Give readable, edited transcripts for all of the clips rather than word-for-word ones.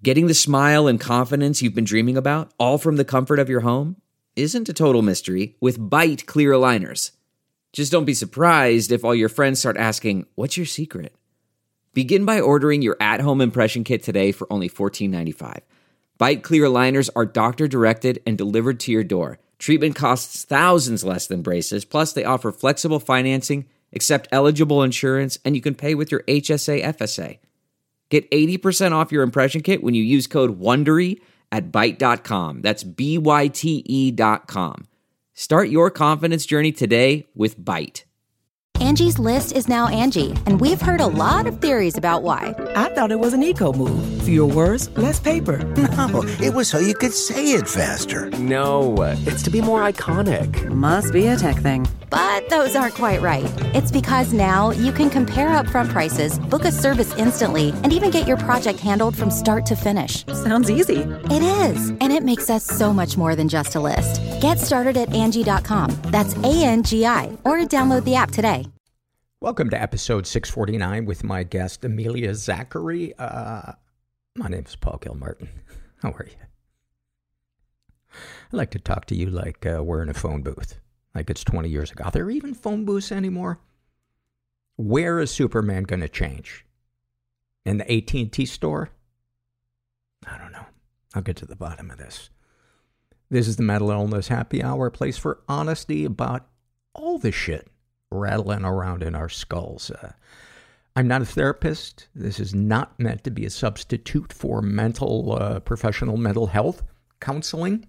Getting the smile and confidence you've been dreaming about, all from the comfort of your home, isn't a total mystery with Byte clear aligners. Just don't be surprised if all your friends start asking, "What's your secret?" Begin by ordering your at-home impression kit today for only $14.95. Byte clear aligners are doctor-directed and delivered to your door. Treatment costs thousands less than braces, plus they offer flexible financing, accept eligible insurance, and you can pay with your HSA FSA. Get 80% off your impression kit when you use code WONDERY at Byte.com. That's BYTE.com. Start your confidence journey today with Byte. Angie's List is now Angie, and we've heard a lot of theories about why. I thought it was an eco move. Fewer words, less paper. No, it was so you could say it faster. No, it's to be more iconic. Must be a tech thing. But those aren't quite right. It's because now you can compare upfront prices, book a service instantly, and even get your project handled from start to finish. Sounds easy. It is, and it makes us so much more than just a list. Get started at Angie.com. That's ANGI, or download the app today. Welcome to episode 649 with my guest, Amelia Zachary. My name is Paul Gilmartin. How are you? I'd like to talk to you like we're in a phone booth, like it's 20 years ago. Are there even phone booths anymore? Where is Superman going to change? In the AT&T store? I don't know. I'll get to the bottom of this. This is the Mental Illness Happy Hour, a place for honesty about all the shit rattling around in our skulls. I'm not a therapist. This is not meant to be a substitute for professional mental health counseling.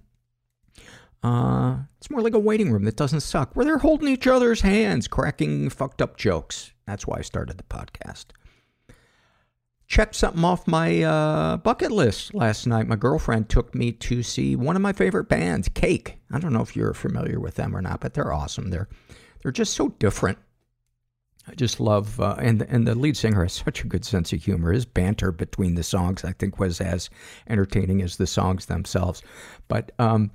It's more like a waiting room that doesn't suck, where they're holding each other's hands, cracking fucked up jokes. That's why I started the podcast. Checked something off my bucket list last night. My girlfriend took me to see one of my favorite bands, Cake. I don't know if you're familiar with them or not, but they're awesome. They're just so different. I just love, and the lead singer has such a good sense of humor. His banter between the songs, I think, was as entertaining as the songs themselves. But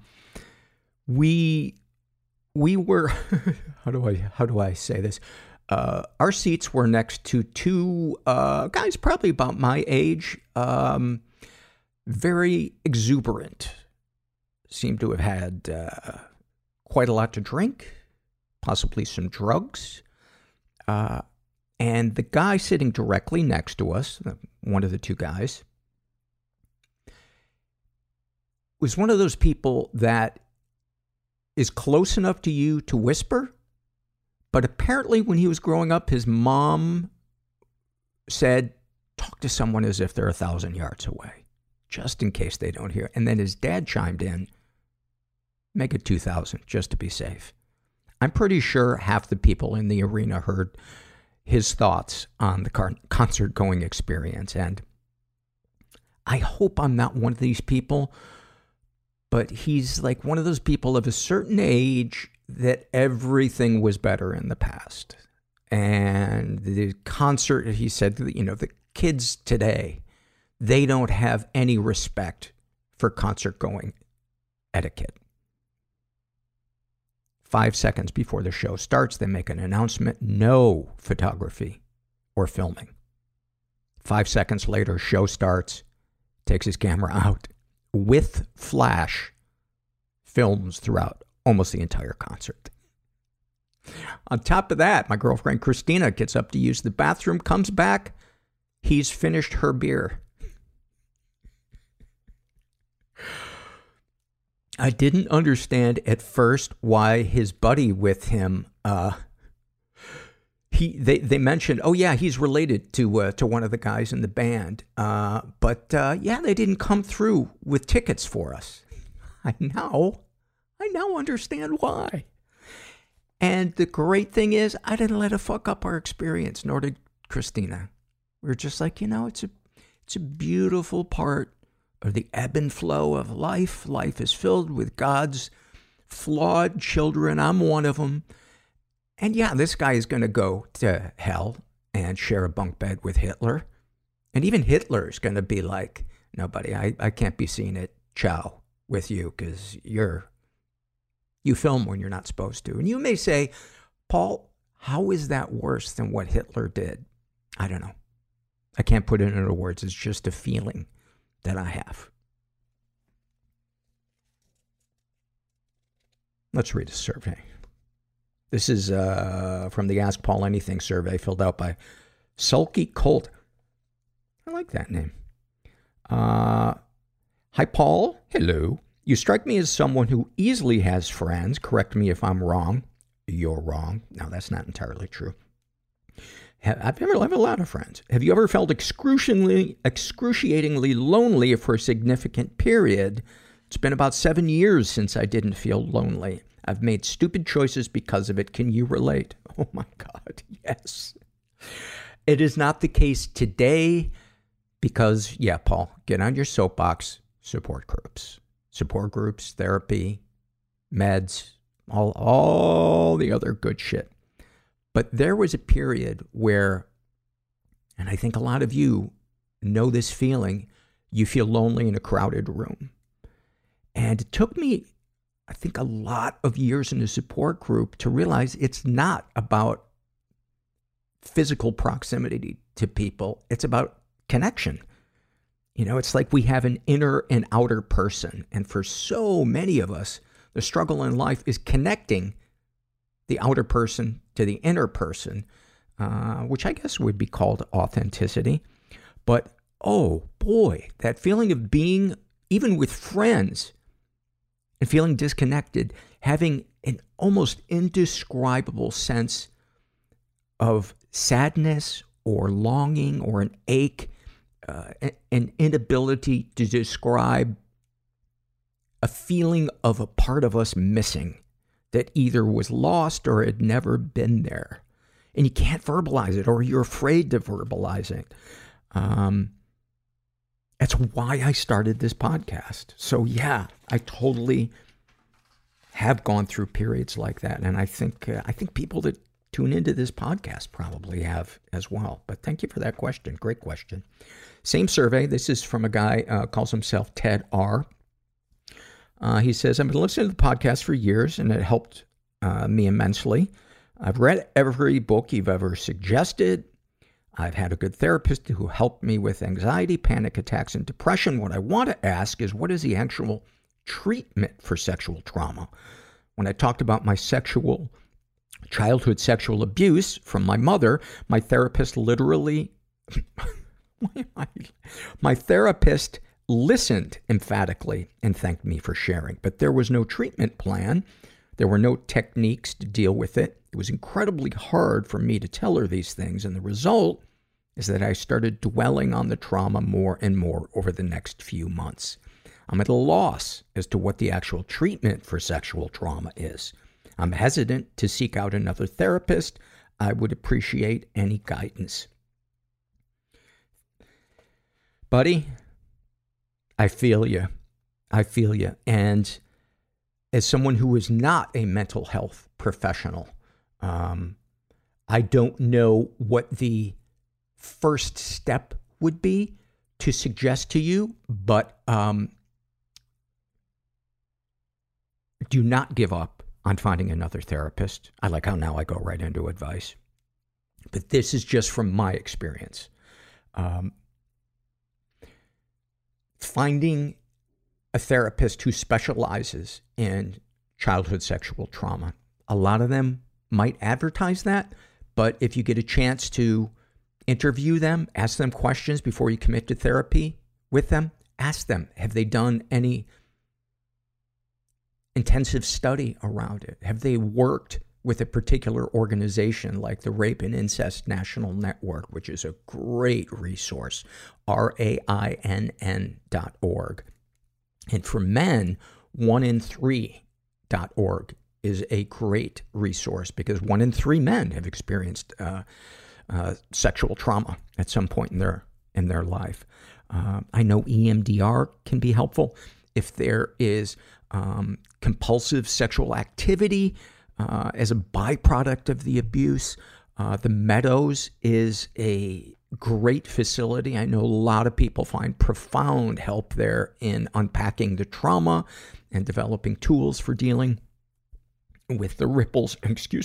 we were, how do I say this? Our seats were next to two guys probably about my age, very exuberant, seemed to have had quite a lot to drink, possibly some drugs. And the guy sitting directly next to us, one of the two guys, was one of those people that is close enough to you to whisper, but apparently when he was growing up, his mom said, talk to someone as if they're 1,000 yards away, just in case they don't hear. And then his dad chimed in, make it 2,000, just to be safe. I'm pretty sure half the people in the arena heard his thoughts on the concert-going experience. And I hope I'm not one of these people, but he's like one of those people of a certain age that everything was better in the past. And the concert, he said, the kids today, they don't have any respect for concert-going etiquette. 5 seconds before the show starts, they make an announcement, no photography or filming. 5 seconds later, show starts, takes his camera out, with flash, films throughout almost the entire concert. On top of that, my girlfriend Christina gets up to use the bathroom, comes back, he's finished her beer. I didn't understand at first why his buddy with him, they mentioned, oh yeah, he's related to one of the guys in the band. But they didn't come through with tickets for us. I now understand why. And the great thing is, I didn't let it fuck up our experience, nor did Christina. We were just like, it's a beautiful part of the ebb and flow of life. Life is filled with God's flawed children. I'm one of them. And yeah, this guy is going to go to hell and share a bunk bed with Hitler. And even Hitler is going to be like, no, buddy, I can't be seen at Chow with you because you film when you're not supposed to. And you may say, Paul, how is that worse than what Hitler did? I don't know. I can't put it into words. It's just a feeling that I have. Let's read a survey. This is from the Ask Paul Anything survey filled out by Sulky Colt. I like that name. Hi, Paul. Hello. You strike me as someone who easily has friends. Correct me if I'm wrong. You're wrong. No, that's not entirely true. I've never had a lot of friends. Have you ever felt excruciatingly lonely for a significant period? It's been about 7 years since I didn't feel lonely. I've made stupid choices because of it. Can you relate? Oh my God, yes. It is not the case today because, yeah, Paul, get on your soapbox. Support groups, therapy, meds, all the other good shit. But there was a period where, and I think a lot of you know this feeling, you feel lonely in a crowded room. And it took me, I think, a lot of years in a support group to realize it's not about physical proximity to people. It's about connection. You know, it's like we have an inner and outer person. And for so many of us, the struggle in life is connecting the outer person to the inner person, which I guess would be called authenticity. But, oh boy, that feeling of being, even with friends, and feeling disconnected, having an almost indescribable sense of sadness or longing or an ache, an inability to describe a feeling of a part of us missing that either was lost or had never been there. And you can't verbalize it, or you're afraid to verbalize it. That's why I started this podcast. So yeah, I totally have gone through periods like that. And I think people that tune into this podcast probably have as well. But thank you for that question. Great question. Same survey. This is from a guy, calls himself Ted R. He says, I've been listening to the podcast for years, and it helped me immensely. I've read every book you've ever suggested. I've had a good therapist who helped me with anxiety, panic attacks, and depression. What I want to ask is, what is the actual treatment for sexual trauma? When I talked about my childhood sexual abuse from my mother, my therapist listened emphatically and thanked me for sharing. But there was no treatment plan. There were no techniques to deal with it. It was incredibly hard for me to tell her these things, and the result is that I started dwelling on the trauma more and more over the next few months. I'm at a loss as to what the actual treatment for sexual trauma is. I'm hesitant to seek out another therapist. I would appreciate any guidance. Buddy, I feel you. And as someone who is not a mental health professional, I don't know what the first step would be to suggest to you, but do not give up on finding another therapist. I like how now I go right into advice. But this is just from my experience. Finding a therapist who specializes in childhood sexual trauma. A lot of them might advertise that, but if you get a chance to interview them, ask them questions before you commit to therapy with them, ask them, have they done any intensive study around it? Have they worked with a particular organization like the Rape and Incest National Network, which is a great resource, RAINN.org. And for men, 1in3.org is a great resource because 1 in 3 men have experienced sexual trauma at some point in their life. I know EMDR can be helpful if there is compulsive sexual activity as a byproduct of the abuse. The Meadows is a great facility. I know a lot of people find profound help there in unpacking the trauma and developing tools for dealing with the ripples,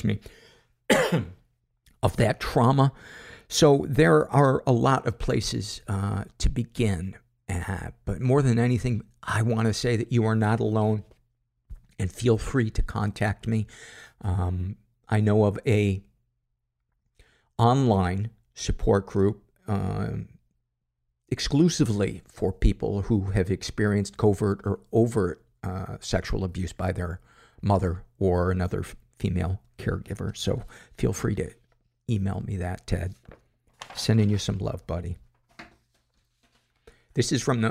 of that trauma. So there are a lot of places to begin. But more than anything, I want to say that you are not alone, and feel free to contact me. I know of a online support group exclusively for people who have experienced covert or overt sexual abuse by their mother or another female caregiver. So feel free to email me that, Ted. Sending you some love, buddy. This is from the...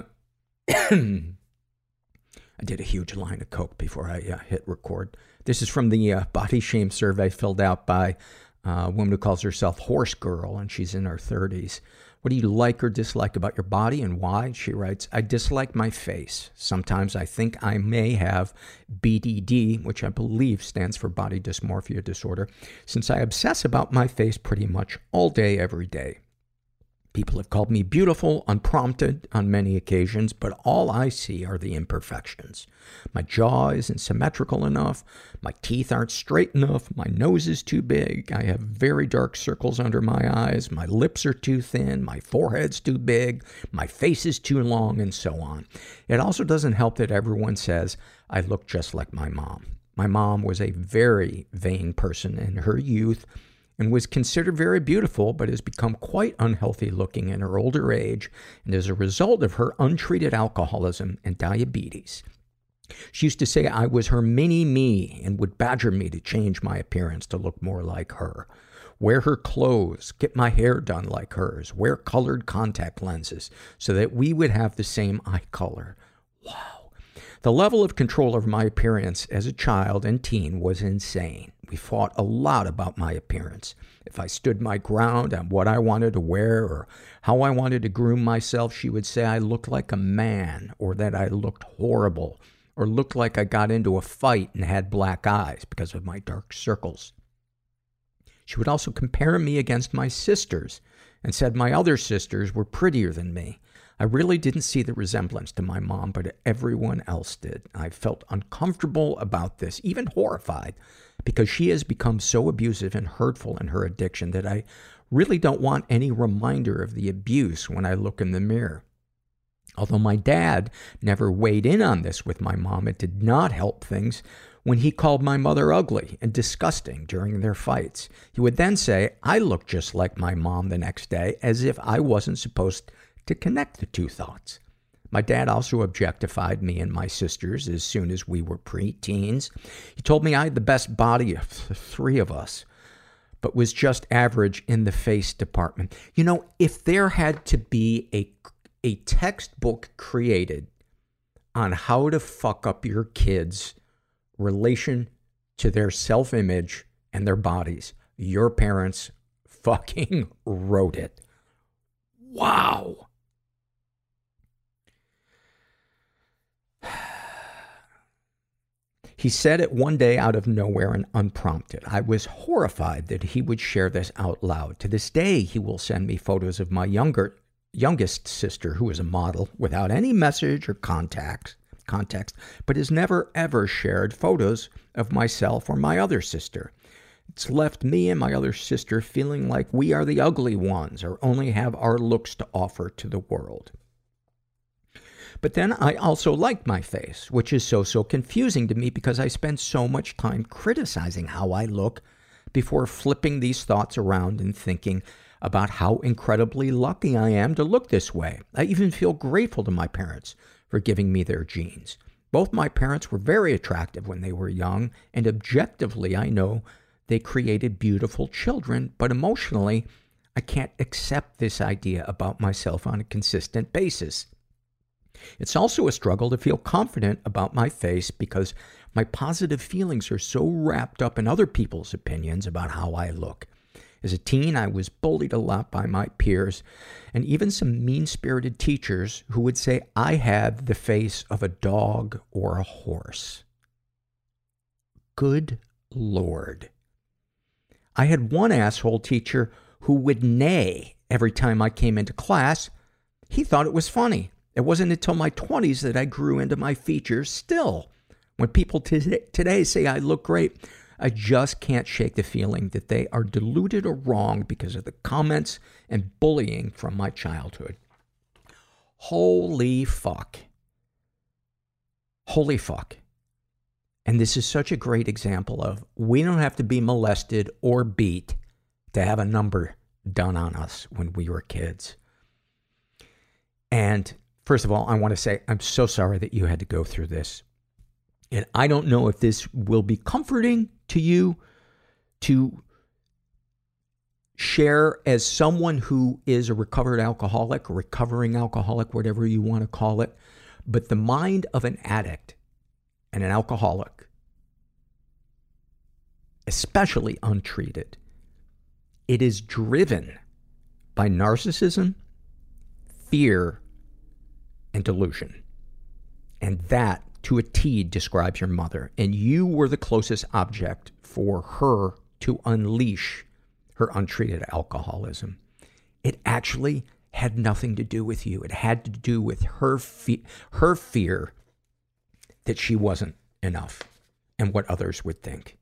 I did a huge line of coke before I hit record. This is from the body shame survey filled out by a woman who calls herself Horse Girl, and she's in her 30s. What do you like or dislike about your body and why? She writes, I dislike my face. Sometimes I think I may have BDD, which I believe stands for body dysmorphia disorder, since I obsess about my face pretty much all day, every day. People have called me beautiful, unprompted on many occasions, but all I see are the imperfections. My jaw isn't symmetrical enough, my teeth aren't straight enough, my nose is too big, I have very dark circles under my eyes, my lips are too thin, my forehead's too big, my face is too long, and so on. It also doesn't help that everyone says I look just like my mom. My mom was a very vain person in her youth, and was considered very beautiful, but has become quite unhealthy looking in her older age, and as a result of her untreated alcoholism and diabetes. She used to say I was her mini-me and would badger me to change my appearance to look more like her. Wear her clothes, get my hair done like hers, wear colored contact lenses so that we would have the same eye color. Wow. The level of control over my appearance as a child and teen was insane. We fought a lot about my appearance. If I stood my ground on what I wanted to wear or how I wanted to groom myself, she would say I looked like a man, or that I looked horrible, or looked like I got into a fight and had black eyes because of my dark circles. She would also compare me against my sisters and said my other sisters were prettier than me. I really didn't see the resemblance to my mom, but everyone else did. I felt uncomfortable about this, even horrified, because she has become so abusive and hurtful in her addiction that I really don't want any reminder of the abuse when I look in the mirror. Although my dad never weighed in on this with my mom, it did not help things when he called my mother ugly and disgusting during their fights. He would then say, I look just like my mom the next day, as if I wasn't supposed to connect the two thoughts. My dad also objectified me and my sisters as soon as we were pre-teens. He told me I had the best body of the three of us, but was just average in the face department. You know, if there had to be a textbook created on how to fuck up your kids' relation to their self-image and their bodies, your parents fucking wrote it. Wow. He said it one day out of nowhere and unprompted. I was horrified that he would share this out loud. To this day, he will send me photos of my youngest sister, who is a model, without any message or context, but has never ever shared photos of myself or my other sister. It's left me and my other sister feeling like we are the ugly ones or only have our looks to offer to the world. But then I also like my face, which is so confusing to me because I spend so much time criticizing how I look before flipping these thoughts around and thinking about how incredibly lucky I am to look this way. I even feel grateful to my parents for giving me their genes. Both my parents were very attractive when they were young, and objectively I know they created beautiful children, but emotionally I can't accept this idea about myself on a consistent basis. It's also a struggle to feel confident about my face because my positive feelings are so wrapped up in other people's opinions about how I look. As a teen, I was bullied a lot by my peers and even some mean-spirited teachers who would say I had the face of a dog or a horse. Good Lord. I had one asshole teacher who would neigh every time I came into class. He thought it was funny. It wasn't until my 20s that I grew into my features. Still, when people today say I look great, I just can't shake the feeling that they are deluded or wrong because of the comments and bullying from my childhood. Holy fuck. Holy fuck. And this is such a great example of we don't have to be molested or beat to have a number done on us when we were kids. And first of all, I want to say I'm so sorry that you had to go through this. And I don't know if this will be comforting to you to share as someone who is a recovered alcoholic, recovering alcoholic, whatever you want to call it. But the mind of an addict and an alcoholic, especially untreated, it is driven by narcissism, fear, and delusion. And that, to a T, describes your mother. And you were the closest object for her to unleash her untreated alcoholism. It actually had nothing to do with you. It had to do with her fear that she wasn't enough and what others would think.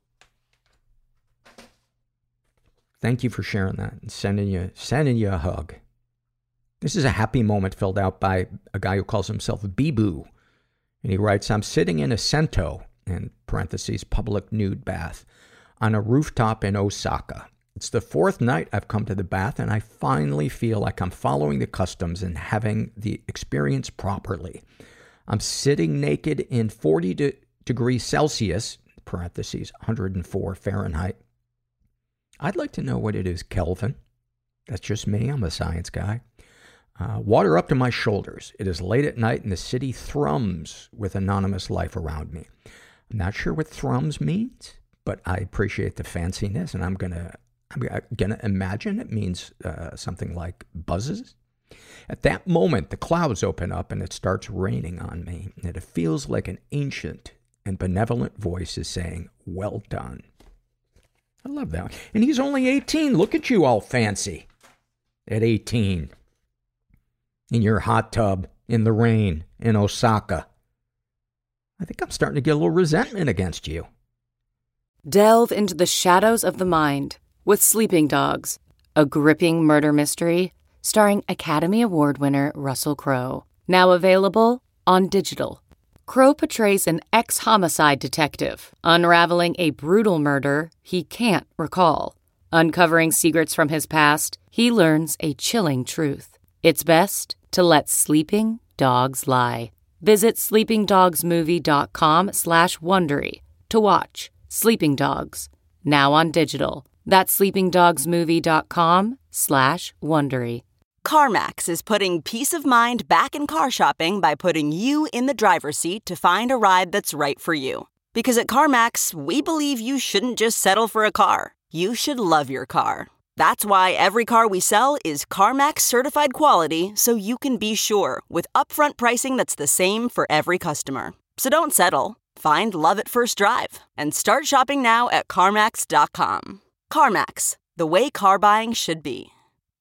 Thank you for sharing that and sending you a hug. This is a happy moment filled out by a guy who calls himself Bibu. And he writes, I'm sitting in a Sento, in parentheses, public nude bath, on a rooftop in Osaka. It's the fourth night I've come to the bath, and I finally feel like I'm following the customs and having the experience properly. I'm sitting naked in 40 degrees Celsius, parentheses, 104 Fahrenheit. I'd like to know what it is, Kelvin. That's just me. I'm a science guy. Water up to my shoulders. It is late at night and the city thrums with anonymous life around me. I'm not sure what thrums means, but I appreciate the fanciness, and I'm gonna imagine it means something like buzzes. At that moment, the clouds open up and it starts raining on me, and it feels like an ancient and benevolent voice is saying, well done. I love that. And he's only 18. Look at you all fancy at 18. In your hot tub, in the rain, in Osaka. I think I'm starting to get a little resentment against you. Delve into the shadows of the mind with Sleeping Dogs, a gripping murder mystery starring Academy Award winner Russell Crowe. Now available on digital. Crowe portrays an ex-homicide detective unraveling a brutal murder he can't recall. Uncovering secrets from his past, he learns a chilling truth. It's best to let sleeping dogs lie. Visit sleepingdogsmovie.com/Wondery to watch Sleeping Dogs, now on digital. That's sleepingdogsmovie.com/Wondery. CarMax is putting peace of mind back in car shopping by putting you in the driver's seat to find a ride that's right for you. Because at CarMax, we believe you shouldn't just settle for a car. You should love your car. That's why every car we sell is CarMax certified quality, so you can be sure with upfront pricing that's the same for every customer. So don't settle. Find love at first drive and start shopping now at CarMax.com. CarMax, the way car buying should be.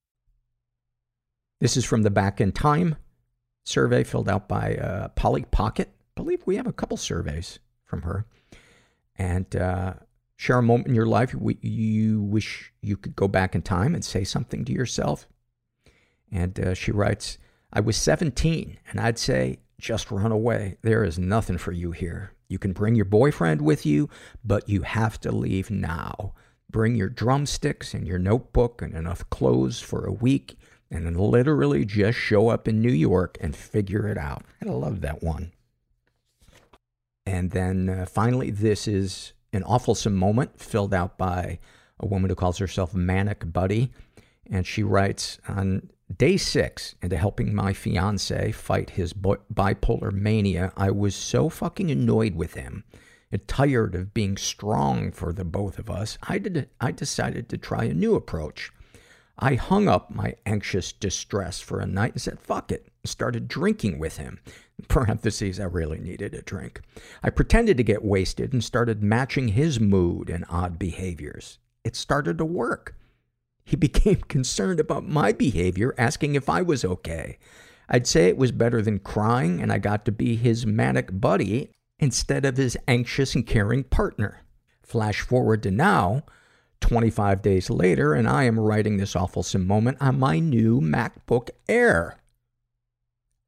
This is from the Back in Time survey filled out by Polly Pocket. I believe we have a couple surveys from her. And share a moment in your life you wish you could go back in time and say something to yourself. And she writes, I was 17, and I'd say, just run away. There is nothing for you here. You can bring your boyfriend with you, but you have to leave now. Bring your drumsticks and your notebook and enough clothes for a week, and then literally just show up in New York and figure it out. I love that one. And then finally, this is an awfulsome moment filled out by a woman who calls herself Manic Buddy. And she writes, on day 6 into helping my fiance fight his bipolar mania, I was so fucking annoyed with him and tired of being strong for the both of us. I decided to try a new approach. I hung up my anxious distress for a night and said, fuck it, and started drinking with him. In parentheses, I really needed a drink. I pretended to get wasted and started matching his mood and odd behaviors. It started to work. He became concerned about my behavior, asking if I was okay. I'd say it was better than crying, and I got to be his manic buddy instead of his anxious and caring partner. Flash forward to now, 25 days later, and I am writing this awfulsome moment on my new MacBook Air.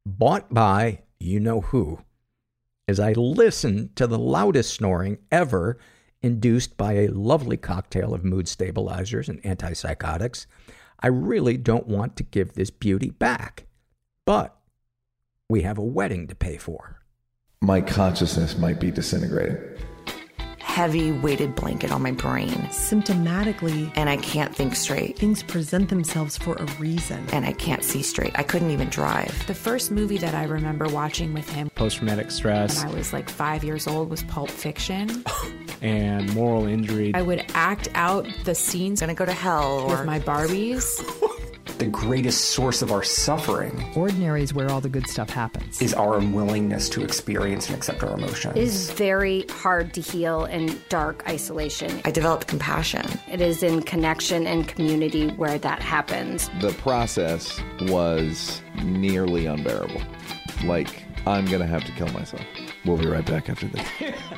bought by you-know-who, as I listened to the loudest snoring ever induced by a lovely cocktail of mood stabilizers and antipsychotics. I really don't want to give this beauty back, but we have a wedding to pay for. My consciousness might be disintegrating. Heavy weighted blanket on my brain. Symptomatically. And I can't think straight. Things present themselves for a reason. And I can't see straight. I couldn't even drive. The first movie that I remember watching with him, post-traumatic stress, when I was like 5 years old, was Pulp Fiction. And moral injury. I would act out the scenes. Gonna go to hell. With my Barbies. The greatest source of our suffering. Ordinary is where all the good stuff happens. Is our unwillingness to experience and accept our emotions. It is very hard to heal in dark isolation. I developed compassion. It is in connection and community where that happens. The process was nearly unbearable. Like, I'm going to have to kill myself. We'll be right back after this.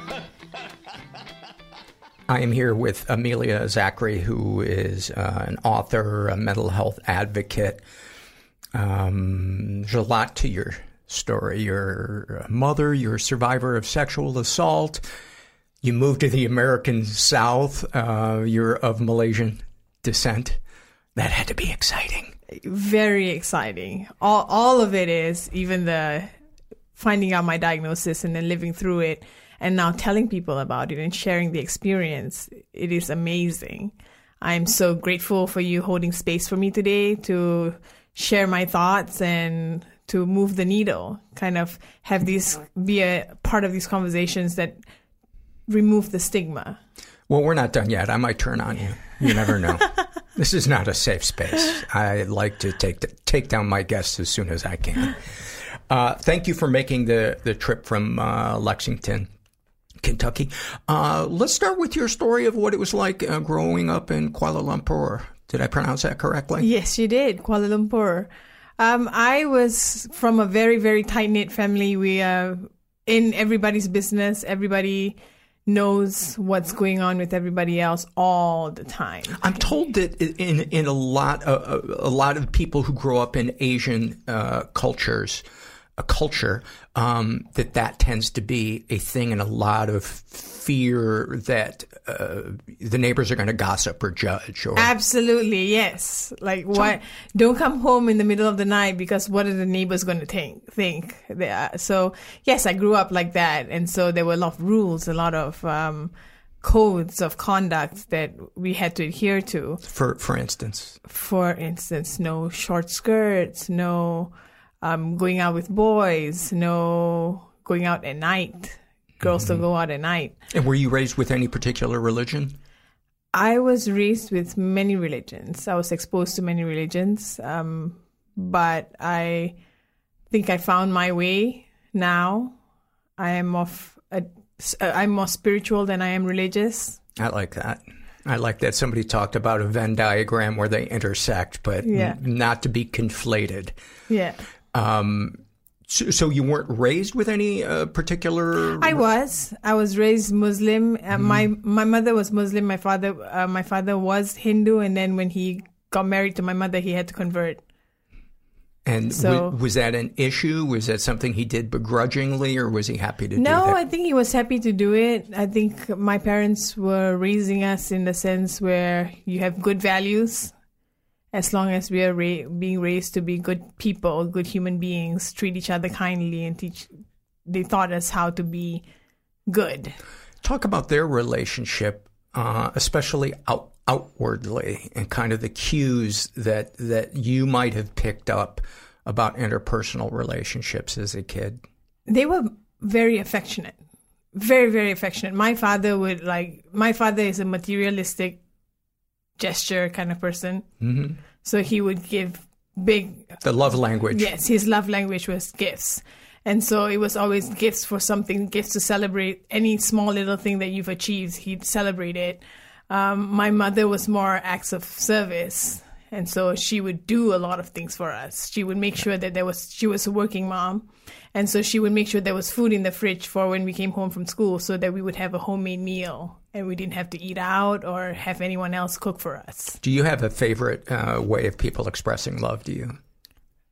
I am here with Amelia Zachary, who is an author, a mental health advocate. There's a lot to your story. You're a mother, you're a survivor of sexual assault. You moved to the American South. You're of Malaysian descent. That had to be exciting. Very exciting. All of it is, even the finding out my diagnosis and then living through it. And now telling people about it and sharing the experience, it is amazing. I'm so grateful for you holding space for me today to share my thoughts and to move the needle, kind of have these be a part of these conversations that remove the stigma. Well, we're not done yet. I might turn on you. You never know. This is not a safe space. I like to take down my guests as soon as I can. Thank you for making the trip from Lexington, Kentucky. Let's start with your story of what it was like growing up in Kuala Lumpur. Did I pronounce that correctly? Yes, you did. Kuala Lumpur. I was from a very, very tight-knit family. We are in everybody's business. Everybody knows what's going on with everybody else all the time. I'm told that in a lot of people who grow up in Asian culture, that tends to be a thing, and a lot of fear that the neighbors are going to gossip or judge. Or absolutely, yes. Like, what? Don't come home in the middle of the night because what are the neighbors going to think? So yes, I grew up like that, and so there were a lot of rules, a lot of codes of conduct that we had to adhere to. For instance, no short skirts, no. Going out with boys, no going out at night. Girls don't go out at night. And were you raised with any particular religion? I was raised with many religions. I was exposed to many religions. But I think I found my way now. I'm more spiritual than I am religious. I like that. Somebody talked about a Venn diagram where they intersect, but not to be conflated. Yeah. So you weren't raised with any particular? I was raised Muslim. My mother was Muslim. My father was Hindu, and then when he got married to my mother, he had to convert. And so, was that an issue? Was that something he did begrudgingly, or was he happy to do that? No, I think he was happy to do it. I think my parents were raising us in the sense where you have good values. As long as we are being raised to be good people, good human beings, treat each other kindly, and they taught us how to be good. Talk about their relationship, especially outwardly, and kind of the cues that you might have picked up about interpersonal relationships as a kid. They were very affectionate, very, very affectionate. My father is a materialistic gesture kind of person. Mm-hmm. So he would give the love language. Yes, his love language was gifts. And so it was always gifts for something, gifts to celebrate any small little thing that you've achieved. He'd celebrate it. My mother was more acts of service. And so she would do a lot of things for us. She would make sure that she was a working mom. And so she would make sure there was food in the fridge for when we came home from school so that we would have a homemade meal and we didn't have to eat out or have anyone else cook for us. Do you have a favorite way of people expressing love to you?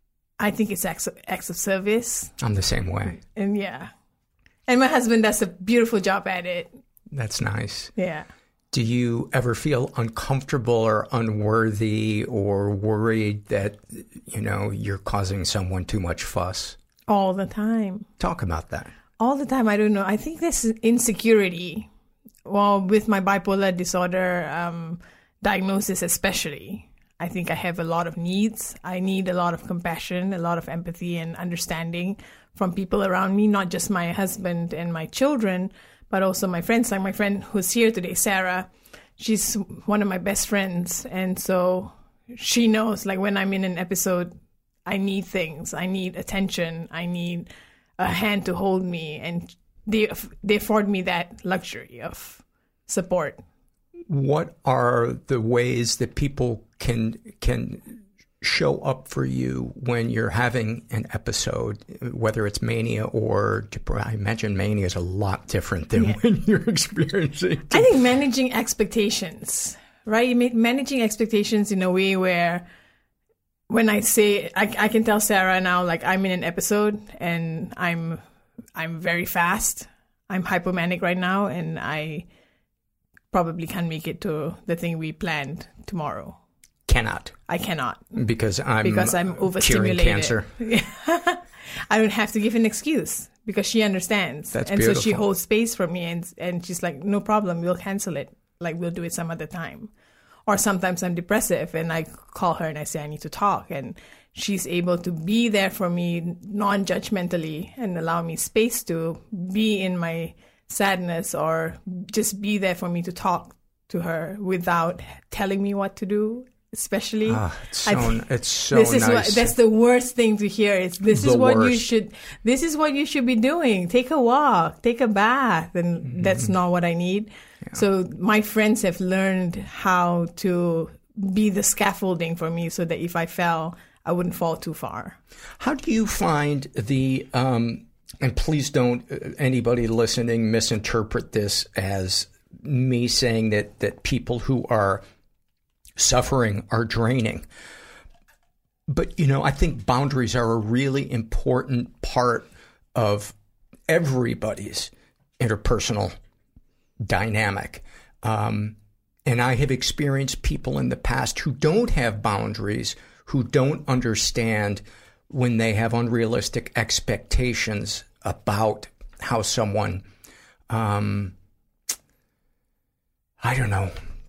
I think it's acts of service. I'm the same way. And yeah. And my husband does a beautiful job at it. That's nice. Yeah. Do you ever feel uncomfortable or unworthy or worried that, you're causing someone too much fuss? All the time. Talk about that. All the time. I don't know. I think there's insecurity. Well, with my bipolar disorder diagnosis especially, I think I have a lot of needs. I need a lot of compassion, a lot of empathy and understanding from people around me, not just my husband and my children, but also my friends. Like my friend who's here today, Sarah, she's one of my best friends. And so she knows, like, when I'm in an episode, I need things. I need attention. I need a hand to hold me. And they afford me that luxury of support. What are the ways that people can show up for you when you're having an episode, whether it's mania or I imagine mania is a lot different than when you're experiencing. I think managing expectations, right? Managing expectations in a way where when I say, I can tell Sarah now, like, I'm in an episode and I'm very fast. I'm hypomanic right now and I probably can't make it to the thing we planned tomorrow. I cannot. Because I'm overstimulated. Curing cancer. I don't have to give an excuse because she understands. That's beautiful. So she holds space for me and she's like, no problem, we'll cancel it. Like, we'll do it some other time. Or sometimes I'm depressive and I call her and I say I need to talk. And she's able to be there for me non-judgmentally and allow me space to be in my sadness or just be there for me to talk to her without telling me what to do. Especially, it's so this is nice. That's the worst thing to hear. This is what you should be doing. Take a walk, take a bath, and that's not what I need. Yeah. So my friends have learned how to be the scaffolding for me, so that if I fell, I wouldn't fall too far. How do you find the? And please don't anybody listening misinterpret this as me saying that people who are suffering are draining. But, I think boundaries are a really important part of everybody's interpersonal dynamic. And I have experienced people in the past who don't have boundaries, who don't understand when they have unrealistic expectations about how someone, I don't know,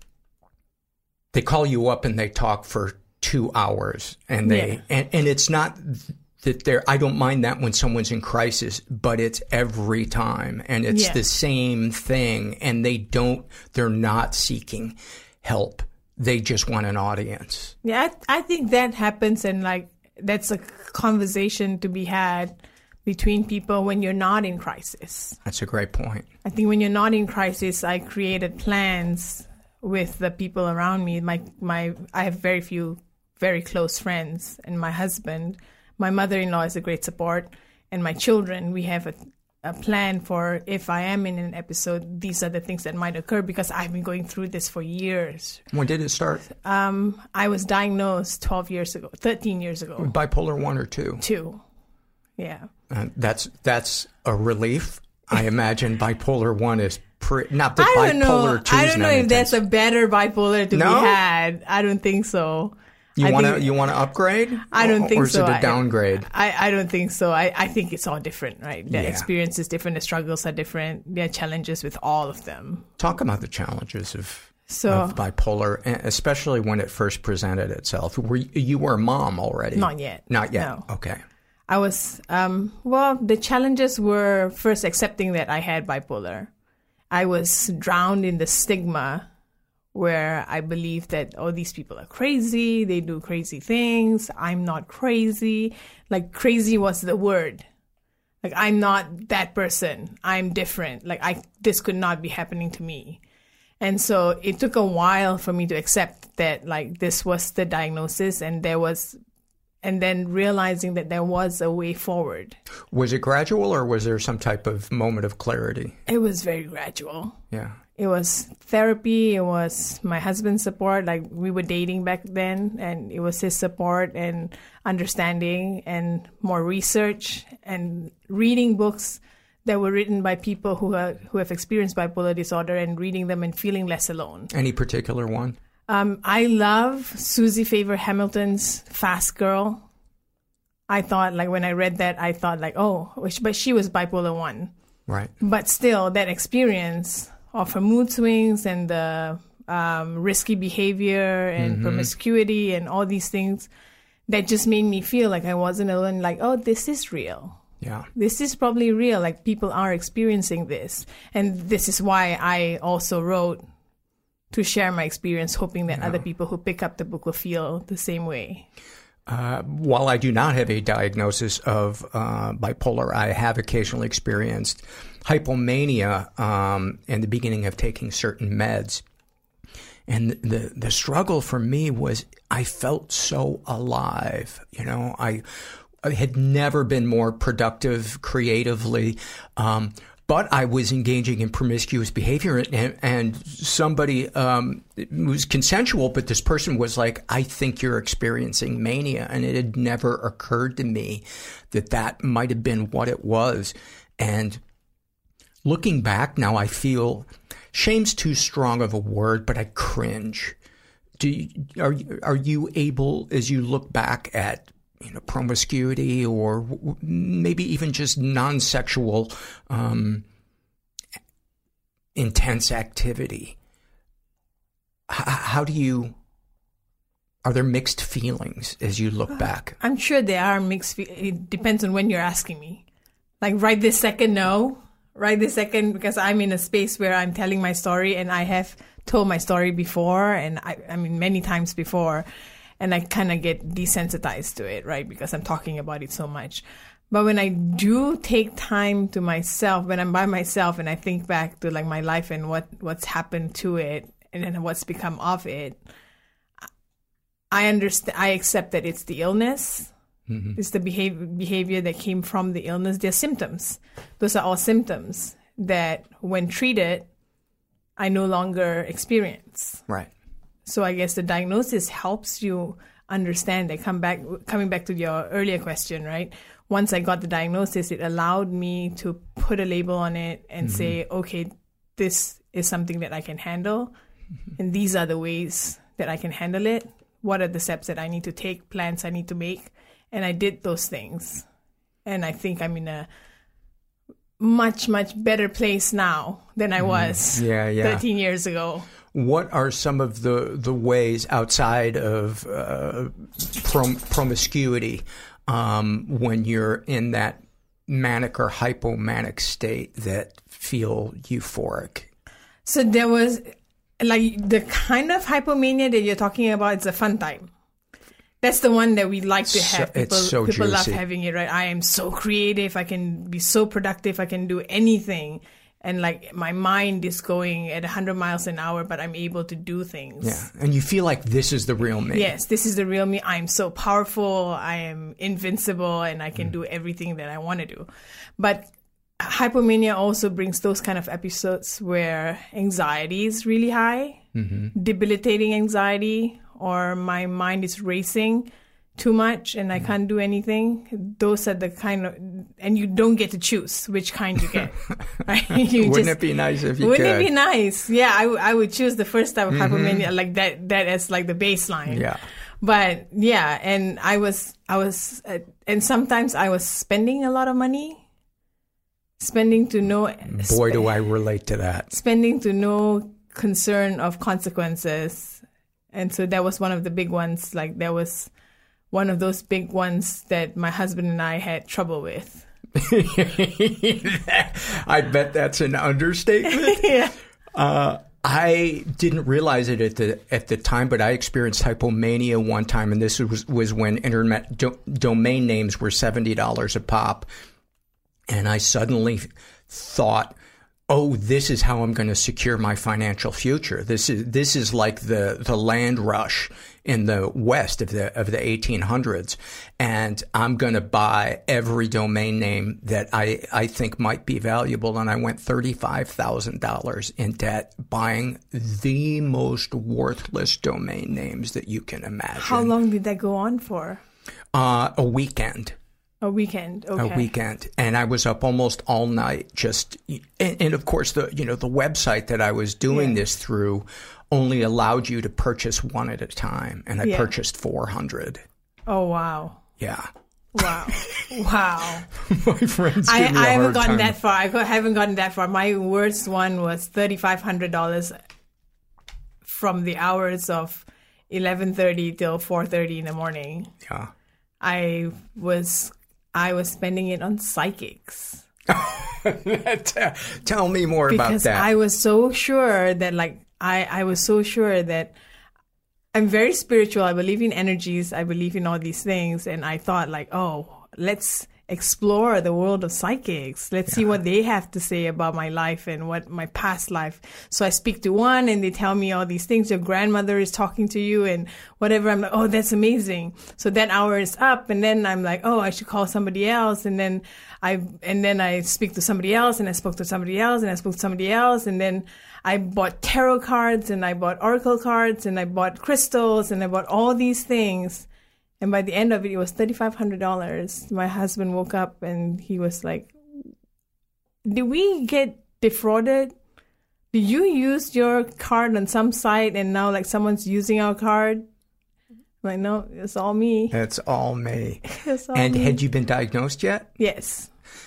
they call you up and they talk for 2 hours and and it's not that I don't mind that when someone's in crisis, but it's every time and it's the same thing and they're not seeking help. They just want an audience. Yeah, I think that happens and like that's a conversation to be had between people when you're not in crisis. That's a great point. I think when you're not in crisis, I created plans with the people around me. I have very few very close friends, and my husband, my mother-in-law is a great support, and my children, we have a plan for if I am in an episode, these are the things that might occur because I've been going through this for years. When did it start? I was diagnosed 13 years ago. Bipolar 1 or 2? 2, yeah. That's a relief. I imagine bipolar 1 is not that I don't bipolar know. 2 I don't know if that's a better bipolar to be had. I don't think so. You want to upgrade? I don't think so. Or is it a downgrade? I don't think so. I think it's all different, right? The experience is different. The struggles are different. There are challenges with all of them. Talk about the challenges of bipolar, especially when it first presented itself. You were a mom already? Not yet. Not yet. No. Okay. I was, the challenges were first accepting that I had bipolar. I was drowned in the stigma where I believed that, these people are crazy. They do crazy things. I'm not crazy. Like, crazy was the word. Like, I'm not that person. I'm different. Like, this could not be happening to me. And so it took a while for me to accept that, like, this was the diagnosis and then realizing that there was a way forward. Was it gradual or was there some type of moment of clarity? It was very gradual. Yeah. It was therapy. It was my husband's support. Like, we were dating back then, and it was his support and understanding and more research and reading books that were written by people who have experienced bipolar disorder and reading them and feeling less alone. Any particular one? I love Susie Favor Hamilton's Fast Girl. I thought, like, when I read that, I thought, like, but she was bipolar 1. Right. But still, that experience of her mood swings and the risky behavior and promiscuity and all these things, that just made me feel like I wasn't alone. Like, this is real. Yeah. This is probably real. Like, people are experiencing this. And this is why I also wrote to share my experience, hoping that other people who pick up the book will feel the same way. While I do not have a diagnosis of bipolar, I have occasionally experienced hypomania in the beginning of taking certain meds. And the struggle for me was I felt so alive. You know, I had never been more productive creatively, but I was engaging in promiscuous behavior, and somebody it was consensual, but this person was like, I think you're experiencing mania. And it had never occurred to me that might have been what it was. And looking back now, I feel shame's too strong of a word, but I cringe. Are you able, as you look back at promiscuity or maybe even just non-sexual intense activity, are there mixed feelings as you look back? I'm sure there are mixed it depends on when you're asking me. Like, right this second, no. Right this second, because I'm in a space where I'm telling my story, and I have told my story before, and I mean many times before. And I kind of get desensitized to it, right? Because I'm talking about it so much. But when I do take time to myself, when I'm by myself and I think back to, like, my life and what's happened to it and then what's become of it, I understand. I accept that it's the illness. Mm-hmm. It's the behavior that came from the illness. They're symptoms. Those are all symptoms that, when treated, I no longer experience. Right. So I guess the diagnosis helps you understand that. Coming back to your earlier question, right? Once I got the diagnosis, it allowed me to put a label on it and say, okay, this is something that I can handle. And these are the ways that I can handle it. What are the steps that I need to take, plans I need to make? And I did those things. And I think I'm in a much, much better place now than I was 13 years ago. What are some of the ways outside of promiscuity when you're in that manic or hypomanic state that feel euphoric? So there was, like, the kind of hypomania that you're talking about, it's a fun time. That's the one that we like to have. People love having it, right? I am so creative. I can be so productive. I can do anything. And, like, my mind is going at 100 miles an hour, but I'm able to do things. Yeah. And you feel like this is the real me. Yes, this is the real me. I'm so powerful. I am invincible, and I can do everything that I want to do. But hypomania also brings those kind of episodes where anxiety is really high, debilitating anxiety, or my mind is racing too much and I can't do anything. Those are the kind of, and you don't get to choose which kind you get. Right? Wouldn't it be nice if you could? Wouldn't it be nice? Yeah, I would choose the first type of hypomania, like that as like the baseline. Yeah. But yeah, and I was, and sometimes I was spending a lot of money, spending to no. Boy, do I relate to that. Spending to no concern of consequences. And so that was one of the big ones. Like, that was one of those big ones that my husband and I had trouble with. I bet that's an understatement. Yeah. I didn't realize it at the time, but I experienced hypomania one time, and this was when internet domain names were $70 a pop, and I suddenly thought, oh, this is how I'm going to secure my financial future. This is like the land rush in the West of the 1800s, and I'm going to buy every domain name that I think might be valuable. And I went $35,000 in debt buying the most worthless domain names that you can imagine. How long did that go on for? A weekend. A weekend, okay. A weekend, and I was up almost all night. And of course, the website that I was doing this through only allowed you to purchase one at a time, and I purchased 400. Oh wow! Yeah. Wow. Wow. My friends give me a I haven't hard gotten time. that far. I haven't gotten that far. My worst one was $3,500 from the hours of 11:30 till 4:30 in the morning. Yeah. I was spending it on psychics. Tell me more about that. Because I was so sure that, like, I was so sure that I'm very spiritual. I believe in energies. I believe in all these things. And I thought, like, oh, let's explore the world of psychics. Let's see what they have to say about my life and what my past life. So I speak to one and they tell me all these things. Your grandmother is talking to you and whatever. I'm like, oh, that's amazing. So that hour is up. And then I'm like, oh, I should call somebody else. And then I speak to somebody else and I spoke to somebody else and I spoke to somebody else. And then I bought tarot cards and I bought oracle cards and I bought crystals and I bought all these things. And by the end of it was $3,500. My husband woke up and he was like, did we get defrauded? Did you use your card on some site and now like someone's using our card? I'm like, no, it's all me. It's all me. It's all and me. had you been diagnosed yet? Yes.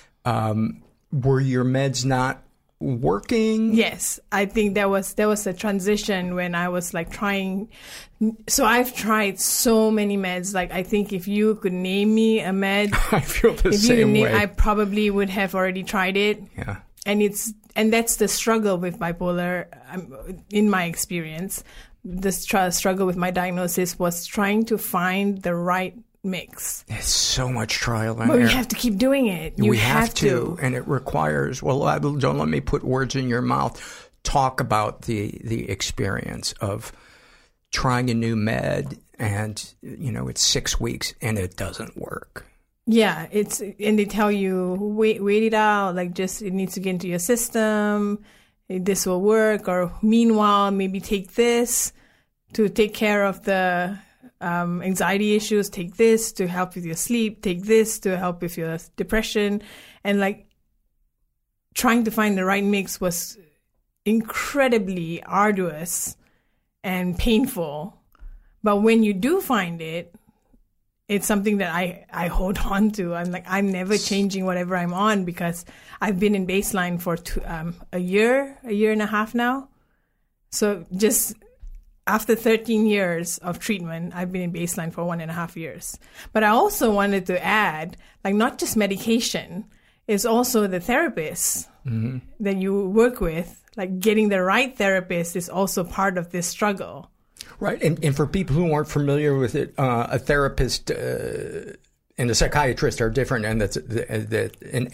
Were your meds not working? Yes, I think there was a transition when I was like trying. So I've tried so many meds. Like I think if you could name me a med, I feel the same way. I probably would have already tried it. Yeah, and that's the struggle with bipolar. In my experience, the struggle with my diagnosis was trying to find the right mix. It's so much trial and error. But we we have to keep doing it. We have to. And it requires, don't let me put words in your mouth. Talk about the experience of trying a new med and, it's 6 weeks and it doesn't work. Yeah, and they tell you, wait it out, like just it needs to get into your system, this will work, or meanwhile, maybe take this to take care of the anxiety issues, take this to help with your sleep, take this to help with your depression. And like trying to find the right mix was incredibly arduous and painful. But when you do find it, it's something that I hold on to. I'm like, I'm never changing whatever I'm on because I've been in baseline for a year and a half now. So just after 13 years of treatment, I've been in baseline for 1.5 years. But I also wanted to add, like, not just medication, it's also the therapist that you work with. Like, getting the right therapist is also part of this struggle. Right. And for people who aren't familiar with it, a therapist and a psychiatrist are different, and that an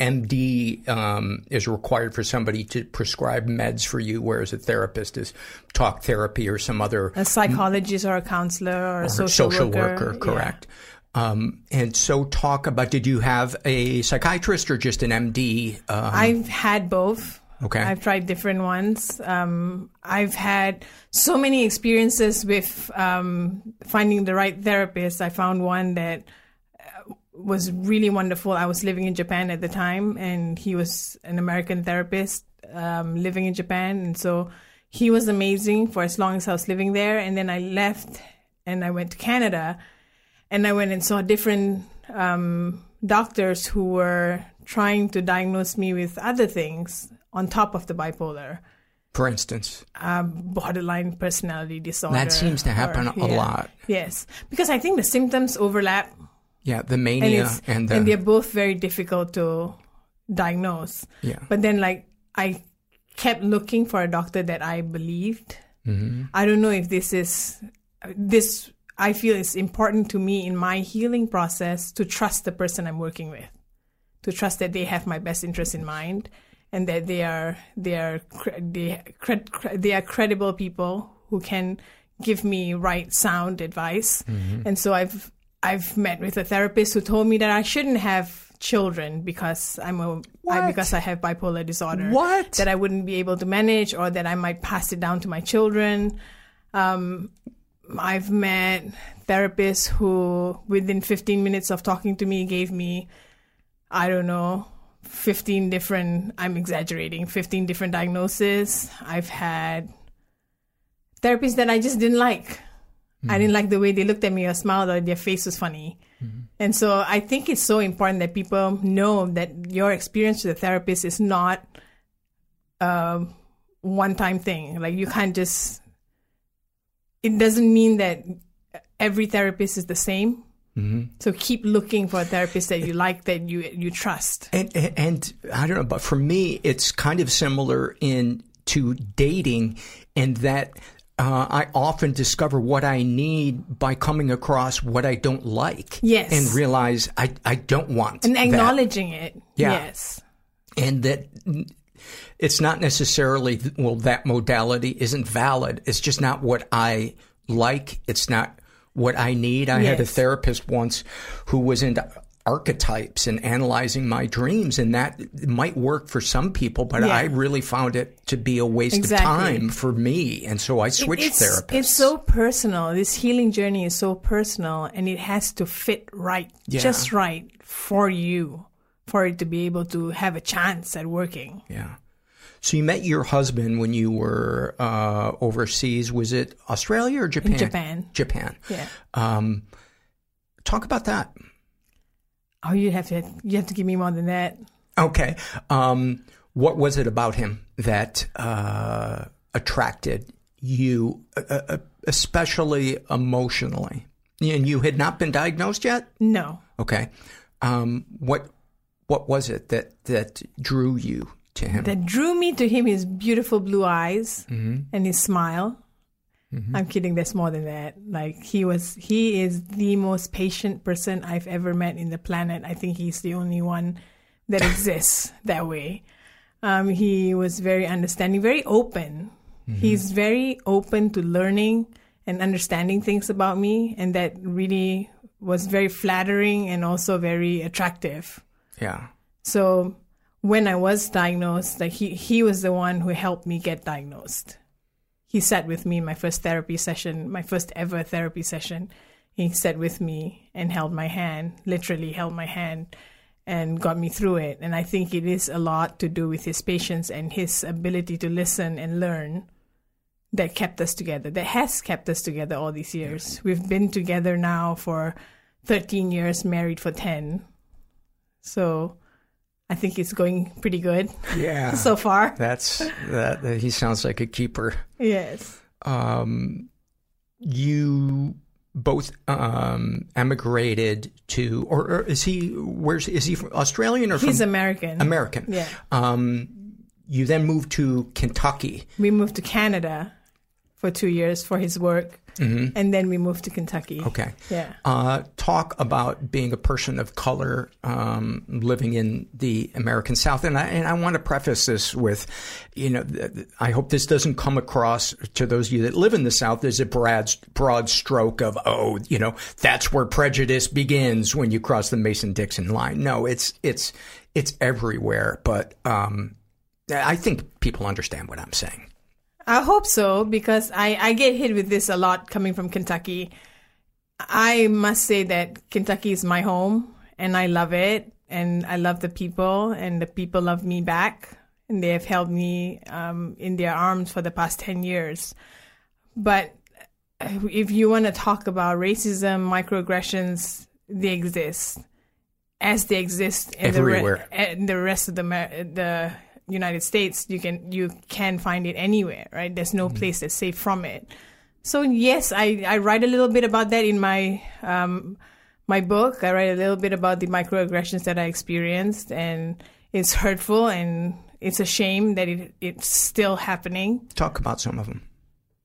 MD is required for somebody to prescribe meds for you, whereas a therapist is talk therapy or some other... A psychologist or a counselor or a social worker. Correct. Yeah. And so talk about, did you have a psychiatrist or just an MD? I've had both. Okay. I've tried different ones. I've had so many experiences with finding the right therapist. I found one that was really wonderful. I was living in Japan at the time, and he was an American therapist living in Japan. And so he was amazing for as long as I was living there. And then I left and I went to Canada, and I went and saw different doctors who were trying to diagnose me with other things on top of the bipolar. For instance? Borderline personality disorder. That seems to happen a lot. Yes, because I think the symptoms overlap. Yeah, the mania and they're both very difficult to diagnose. Yeah. But then, like, I kept looking for a doctor that I believed. Mm-hmm. I don't know if this I feel it's important to me in my healing process to trust the person I'm working with, to trust that they have my best interest in mind, and that they are credible people who can give me right sound advice. Mm-hmm. And so I've met with a therapist who told me that I shouldn't have children because because I have bipolar disorder. What? That I wouldn't be able to manage, or that I might pass it down to my children. I've met therapists who, within 15 minutes of talking to me, gave me, I don't know, 15 different diagnoses. I've had therapists that I just didn't like. Mm-hmm. I didn't like the way they looked at me or smiled, or their face was funny. Mm-hmm. And so I think it's so important that people know that your experience with a therapist is not a one-time thing. Like, you can't just... It doesn't mean that every therapist is the same. Mm-hmm. So keep looking for a therapist that you like, that you trust. And I don't know, but for me, it's kind of similar to dating, in that I often discover what I need by coming across what I don't like. Yes. And realize I don't want and acknowledging that. it. Yeah. Yes. And that it's not necessarily, well, that modality isn't valid. It's just not what I like. It's not what I need. I had a therapist once who was into archetypes and analyzing my dreams, and that might work for some people, but I really found it to be a waste of time for me. And so I switched therapists. It's so personal. This healing journey is so personal, and it has to fit right, just right for you, for it to be able to have a chance at working. Yeah. So you met your husband when you were overseas. Was it Australia or Japan? Japan. Japan. Yeah. Talk about that. Oh, you have to give me more than that. Okay. What was it about him that attracted you, especially emotionally? And you had not been diagnosed yet? No. Okay. What was it that drew you to him? That drew me to him, his beautiful blue eyes and his smile. Mm-hmm. I'm kidding. There's more than that. Like, he is the most patient person I've ever met in the planet. I think he's the only one that exists that way. He was very understanding, very open. Mm-hmm. He's very open to learning and understanding things about me. And that really was very flattering and also very attractive. Yeah. So when I was diagnosed, like, he was the one who helped me get diagnosed. He sat with me in my first therapy session, my first ever therapy session. He sat with me and held my hand, literally held my hand, and got me through it. And I think it is a lot to do with his patience and his ability to listen and learn that kept us together, that has kept us together all these years. We've been together now for 13 years, married for 10. So I think it's going pretty good. Yeah. So far. That he sounds like a keeper. Yes. You both emigrated to, or is he from Australian or from? He's American. American. Yeah. You then moved to Kentucky. We moved to Canada for 2 years for his work. Mm-hmm. And then we moved to Kentucky. Okay. Yeah. Talk about being a person of color, living in the American South. And I want to preface this with, I hope this doesn't come across to those of you that live in the South as a broad stroke of, that's where prejudice begins when you cross the Mason-Dixon line. No, it's everywhere. But I think people understand what I'm saying. I hope so, because I get hit with this a lot coming from Kentucky. I must say that Kentucky is my home, and I love it, and I love the people, and the people love me back, and they have held me in their arms for the past 10 years. But if you want to talk about racism, microaggressions, they exist, as they exist in the rest of the United States. You can find it anywhere, right? There's no place that's safe from it. So yes, I write a little bit about that in my my book. I write a little bit about the microaggressions that I experienced, and it's hurtful, and it's a shame that it's still happening. Talk about some of them.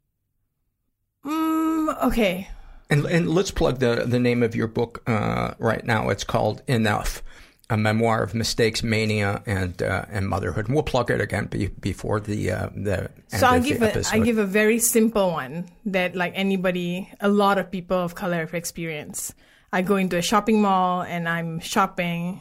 Okay. And let's plug the name of your book right now. It's called Enough. a memoir of mistakes, mania, and motherhood. And we'll plug it again before the end So of the episode. I give a very simple one that like anybody, a lot of people of color have experienced. I go into a shopping mall and I was shopping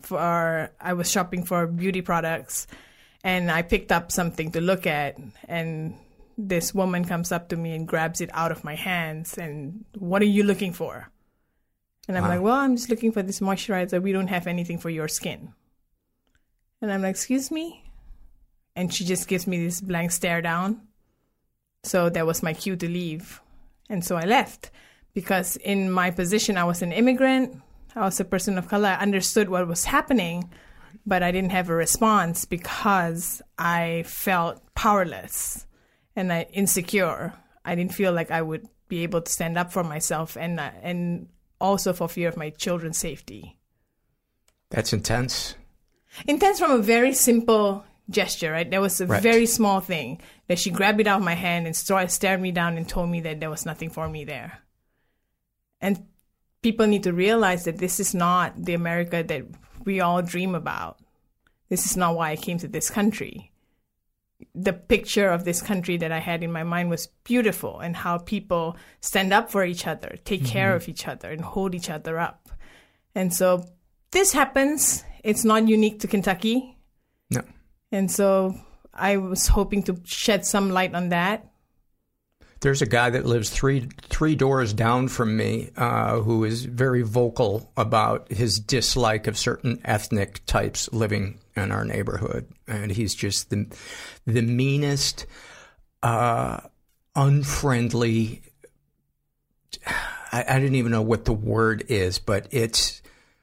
for beauty products, and I picked up something to look at, and this woman comes up to me and grabs it out of my hands and, "What are you looking for?" And I'm like, "Well, I'm just looking for this moisturizer. We don't have anything for your skin." And I'm like, "Excuse me?" And she just gives me this blank stare down. So that was my cue to leave. And so I left, because in my position, I was an immigrant. I was a person of color. I understood what was happening, but I didn't have a response because I felt powerless and insecure. I didn't feel like I would be able to stand up for myself, and also for fear of my children's safety. That's intense. Intense from a very simple gesture, right? There was a very small thing that she grabbed it out of my hand and stared me down and told me that there was nothing for me there. And people need to realize that this is not the America that we all dream about. This is not why I came to this country. The picture of this country that I had in my mind was beautiful, and how people stand up for each other, take care of each other, and hold each other up. And so this happens. It's not unique to Kentucky. No. And so I was hoping to shed some light on that. There's a guy that lives three doors down from me who is very vocal about his dislike of certain ethnic types living in our neighborhood. And he's just the meanest, unfriendly, I didn't even know what the word is, but it's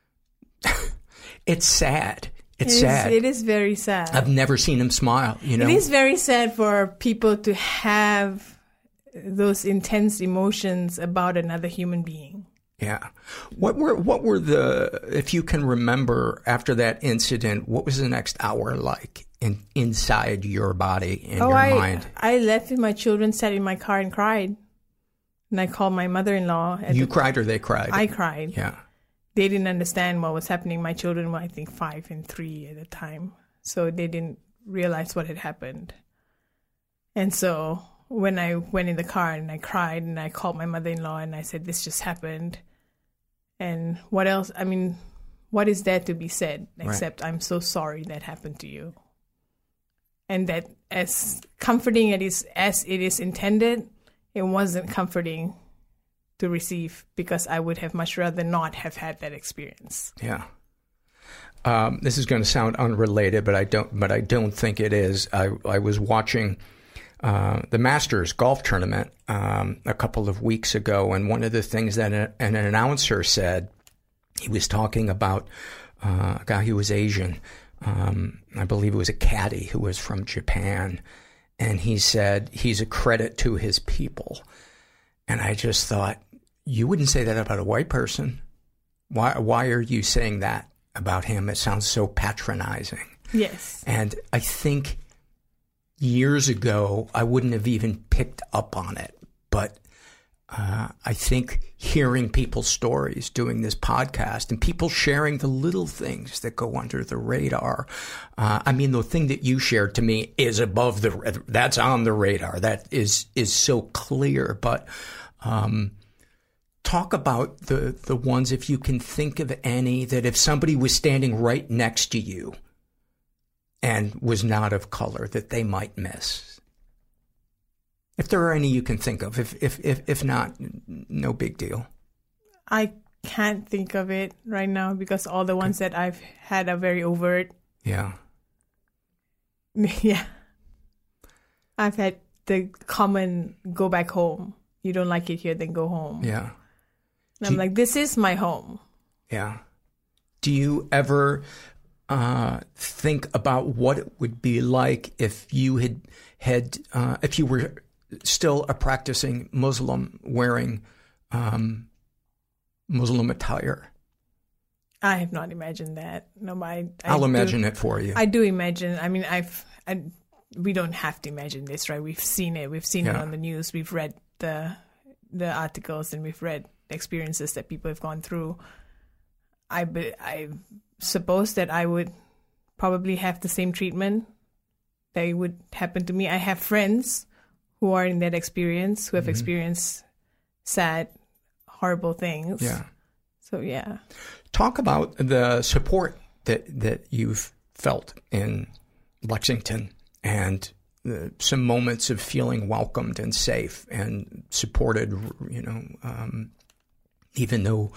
sad. It's sad. It is very sad. I've never seen him smile, you know? It is very sad for people to have those intense emotions about another human being. Yeah. What were the, if you can remember, after that incident, what was the next hour like inside your body, in your mind? I left with my children, sat in my car and cried. And I called my mother-in-law. You cried or they cried? I cried. Yeah. They didn't understand what was happening. My children were, I think, 5 and 3 at the time. So they didn't realize what had happened. And so when I went in the car and I cried and I called my mother-in-law and I said, "This just happened." And what else? I mean, what is there to be said except I'm so sorry that happened to you? And that as comforting as it is intended, it wasn't comforting to receive, because I would have much rather not have had that experience. Yeah. This is going to sound unrelated, but I don't think it is. I was watching the Masters golf tournament a couple of weeks ago, and one of the things that an announcer said, he was talking about a guy who was Asian. I believe it was a caddy who was from Japan, and he said he's a credit to his people. And I just thought, you wouldn't say that about a white person. Why are you saying that about him? It sounds so patronizing. Yes. And I think years ago, I wouldn't have even picked up on it. But I think hearing people's stories, doing this podcast, and people sharing the little things that go under the radar. I mean, the thing that you shared to me is above that's on the radar. That is so clear. But talk about the ones, if you can think of any, that if somebody was standing right next to you and was not of color, that they might miss. If there are any you can think of. If not, no big deal. I can't think of it right now because all the ones that I've had are very overt. Yeah. Yeah. I've had the common go back home. You don't like it here, then go home. Yeah. And I'm like, this is my home. Yeah. Do you ever think about what it would be like if you if you were still a practicing Muslim wearing Muslim attire? I have not imagined that. No, I'll imagine it for you. I do imagine. I mean, we don't have to imagine this, right? We've seen it. We've seen it on the news. We've read the articles, and we've read the experiences that people have gone through. I suppose that I would probably have the same treatment that would happen to me. I have friends who are in that experience, who have experienced sad, horrible things. Yeah. So, yeah. Talk about the support that you've felt in Lexington and some moments of feeling welcomed and safe and supported, even though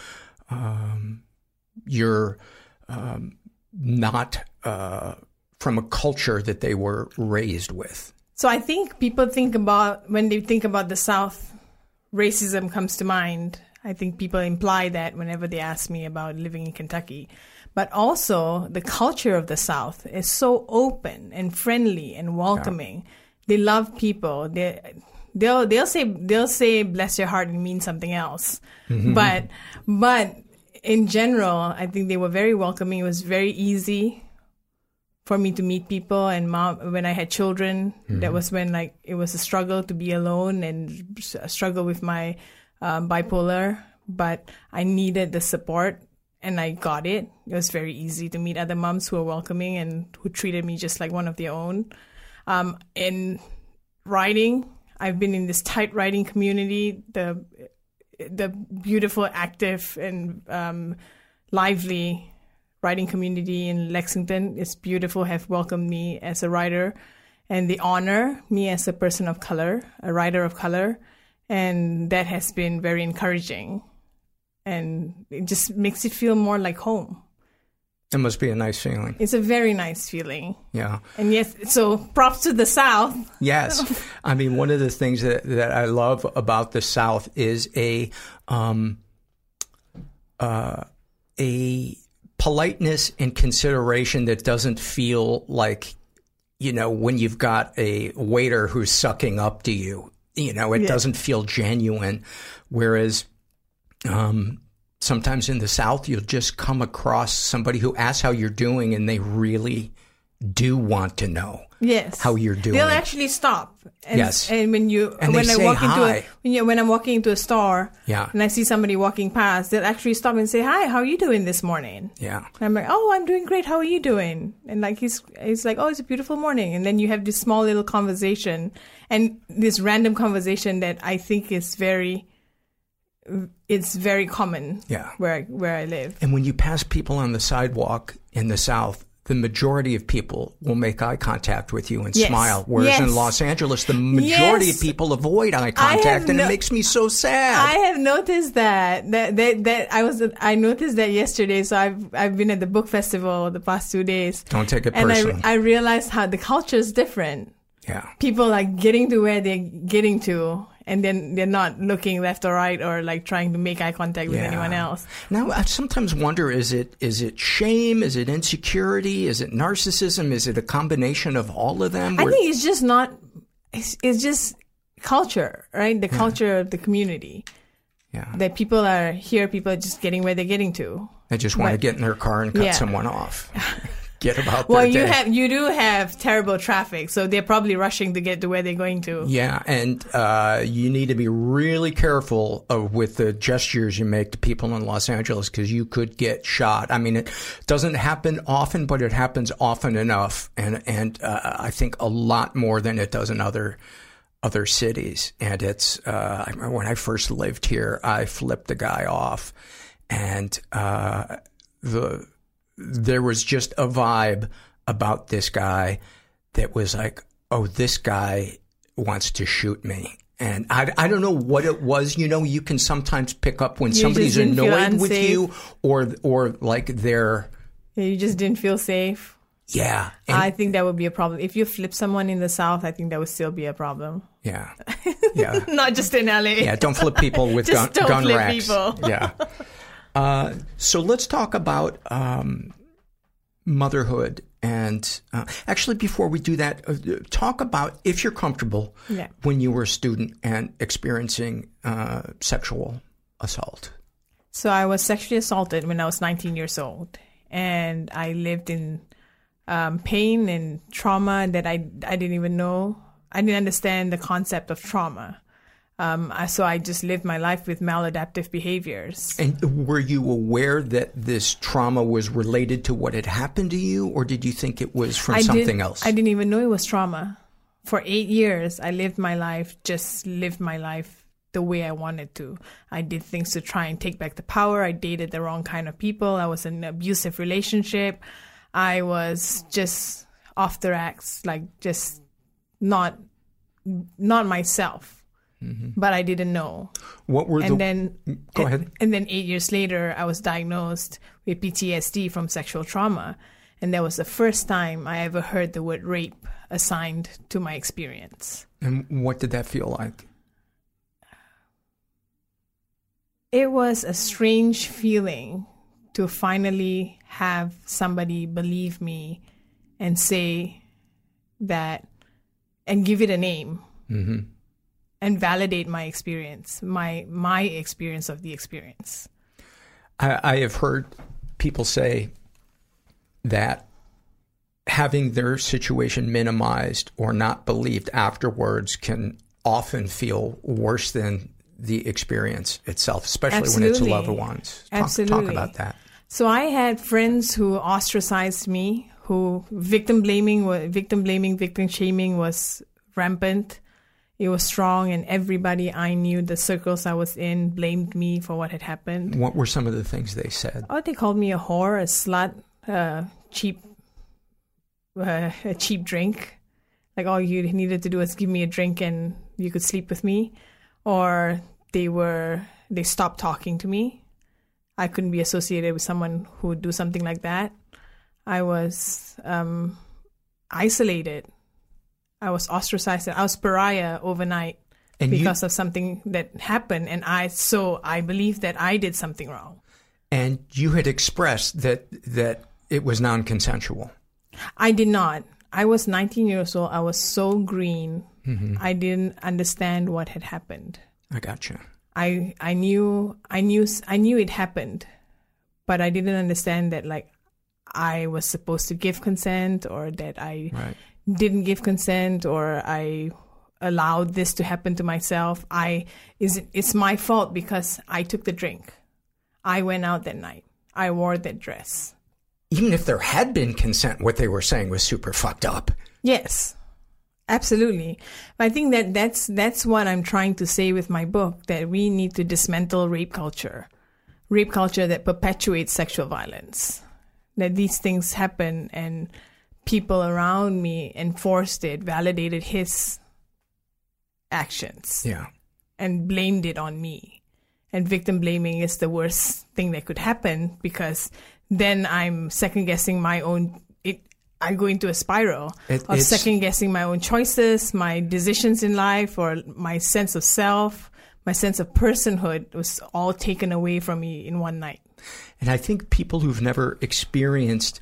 you're not from a culture that they were raised with. So I think when they think about the South, racism comes to mind. I think people imply that whenever they ask me about living in Kentucky. But also the culture of the South is so open and friendly and welcoming. Yeah. They love people. They'll say bless your heart and mean something else. Mm-hmm. But in general, I think they were very welcoming. It was very easy for me to meet people. And when I had children, that was when it was a struggle to be alone and a struggle with my bipolar. But I needed the support. And I got it. It was very easy to meet other moms who were welcoming and who treated me just like one of their own. In writing, I've been in this tight writing community. The beautiful, active, and lively writing community in Lexington is beautiful. Have welcomed me as a writer, and they honor me as a person of color, a writer of color, and that has been very encouraging. And it just makes it feel more like home. It must be a nice feeling. It's a very nice feeling. Yeah. And yes, so props to the South. Yes. I mean, one of the things that I love about the South is a politeness and consideration that doesn't feel like, when you've got a waiter who's sucking up to you, it doesn't feel genuine. Whereas sometimes in the South, you'll just come across somebody who asks how you're doing, and they really do want to know how you're doing. They'll actually stop. And, yes. And when I'm walking into a store, and I see somebody walking past, they'll actually stop and say, "Hi, how are you doing this morning?" Yeah. And I'm like, "Oh, I'm doing great. How are you doing?" And he's like, "Oh, it's a beautiful morning." And then you have this small little conversation, and this random conversation that I think is it's very common where I live. And when you pass people on the sidewalk in the South, the majority of people will make eye contact with you and smile. Whereas in Los Angeles, the majority of people avoid eye contact, and it makes me so sad. I have noticed that I noticed that yesterday. So I've been at the book festival the past 2 days. Don't take it personally. And I realized how the culture is different. Yeah. People are getting to where they're getting to, and then they're not looking left or right or trying to make eye contact with anyone else. Now, I sometimes wonder, is it shame? Is it insecurity? Is it narcissism? Is it a combination of all of them? I think it's just not, it's just culture, right? The culture of the community. Yeah. That people are just getting where they're getting to. They just want to get in their car and cut someone off. Get about their day. You do have terrible traffic, so they're probably rushing to get to where they're going to. Yeah, and you need to be really careful with the gestures you make to people in Los Angeles, because you could get shot. I mean, it doesn't happen often, but it happens often enough, and I think a lot more than it does in other cities. And it's I remember when I first lived here, I flipped a guy off, and there was just a vibe about this guy that was like, oh, this guy wants to shoot me. And I don't know what it was. You can sometimes pick up when somebody's annoyed with you or like they're... You just didn't feel safe. Yeah. I think that would be a problem. If you flip someone in the South, I think that would still be a problem. Yeah. Yeah. Not just in LA. Yeah, don't flip people with gun racks. People. Yeah. So let's talk about motherhood. And actually, before we do that, talk about, if you're comfortable, when you were a student and experiencing sexual assault. So I was sexually assaulted when I was 19 years old. And I lived in pain and trauma that I didn't even know. I didn't understand the concept of trauma. So I just lived my life with maladaptive behaviors. And were you aware that this trauma was related to what had happened to you, or did you think it was from something else? I didn't even know it was trauma. For 8 years, I lived my life the way I wanted to. I did things to try and take back the power. I dated the wrong kind of people. I was in an abusive relationship. I was just off the racks, like just not myself. Mm-hmm. But I didn't know. What were Go ahead. And then 8 years later, I was diagnosed with PTSD from sexual trauma. And that was the first time I ever heard the word rape assigned to my experience. And what did that feel like? It was a strange feeling to finally have somebody believe me and say that, and give it a name. Mm-hmm. And validate my experience, my experience of the experience. I have heard people say that having their situation minimized or not believed afterwards can often feel worse than the experience itself, especially Absolutely. when it's loved ones. Talk about that. So I had friends who ostracized me, who victim shaming was rampant. It was strong, and everybody I knew, the circles I was in, blamed me for what had happened. What were some of the things they said? Oh, they called me a whore, a slut, a cheap drink. Like all you needed to do was give me a drink and you could sleep with me. Or they stopped talking to me. I couldn't be associated with someone who would do something like that. I was isolated. I was ostracized. I was pariah overnight because of something that happened. And I believe that I did something wrong. And you had expressed that it was non-consensual. I did not. I was 19 years old. I was so green. Mm-hmm. I didn't understand what had happened. I gotcha. I knew it happened, but I didn't understand that like I was supposed to give consent, or that I didn't give consent, or I allowed this to happen to myself. It's my fault because I took the drink. I went out that night. I wore that dress. Even if there had been consent, what they were saying was super fucked up. Yes, absolutely. But I think that's what I'm trying to say with my book, that we need to dismantle rape culture that perpetuates sexual violence. That these things happen and people around me enforced it, validated his actions. Yeah. And blamed it on me. And victim blaming is the worst thing that could happen, because then I'm second guessing my own. I go into a spiral of second guessing my own choices, my decisions in life, or my sense of self, my sense of personhood was all taken away from me in one night. And I think people who've never experienced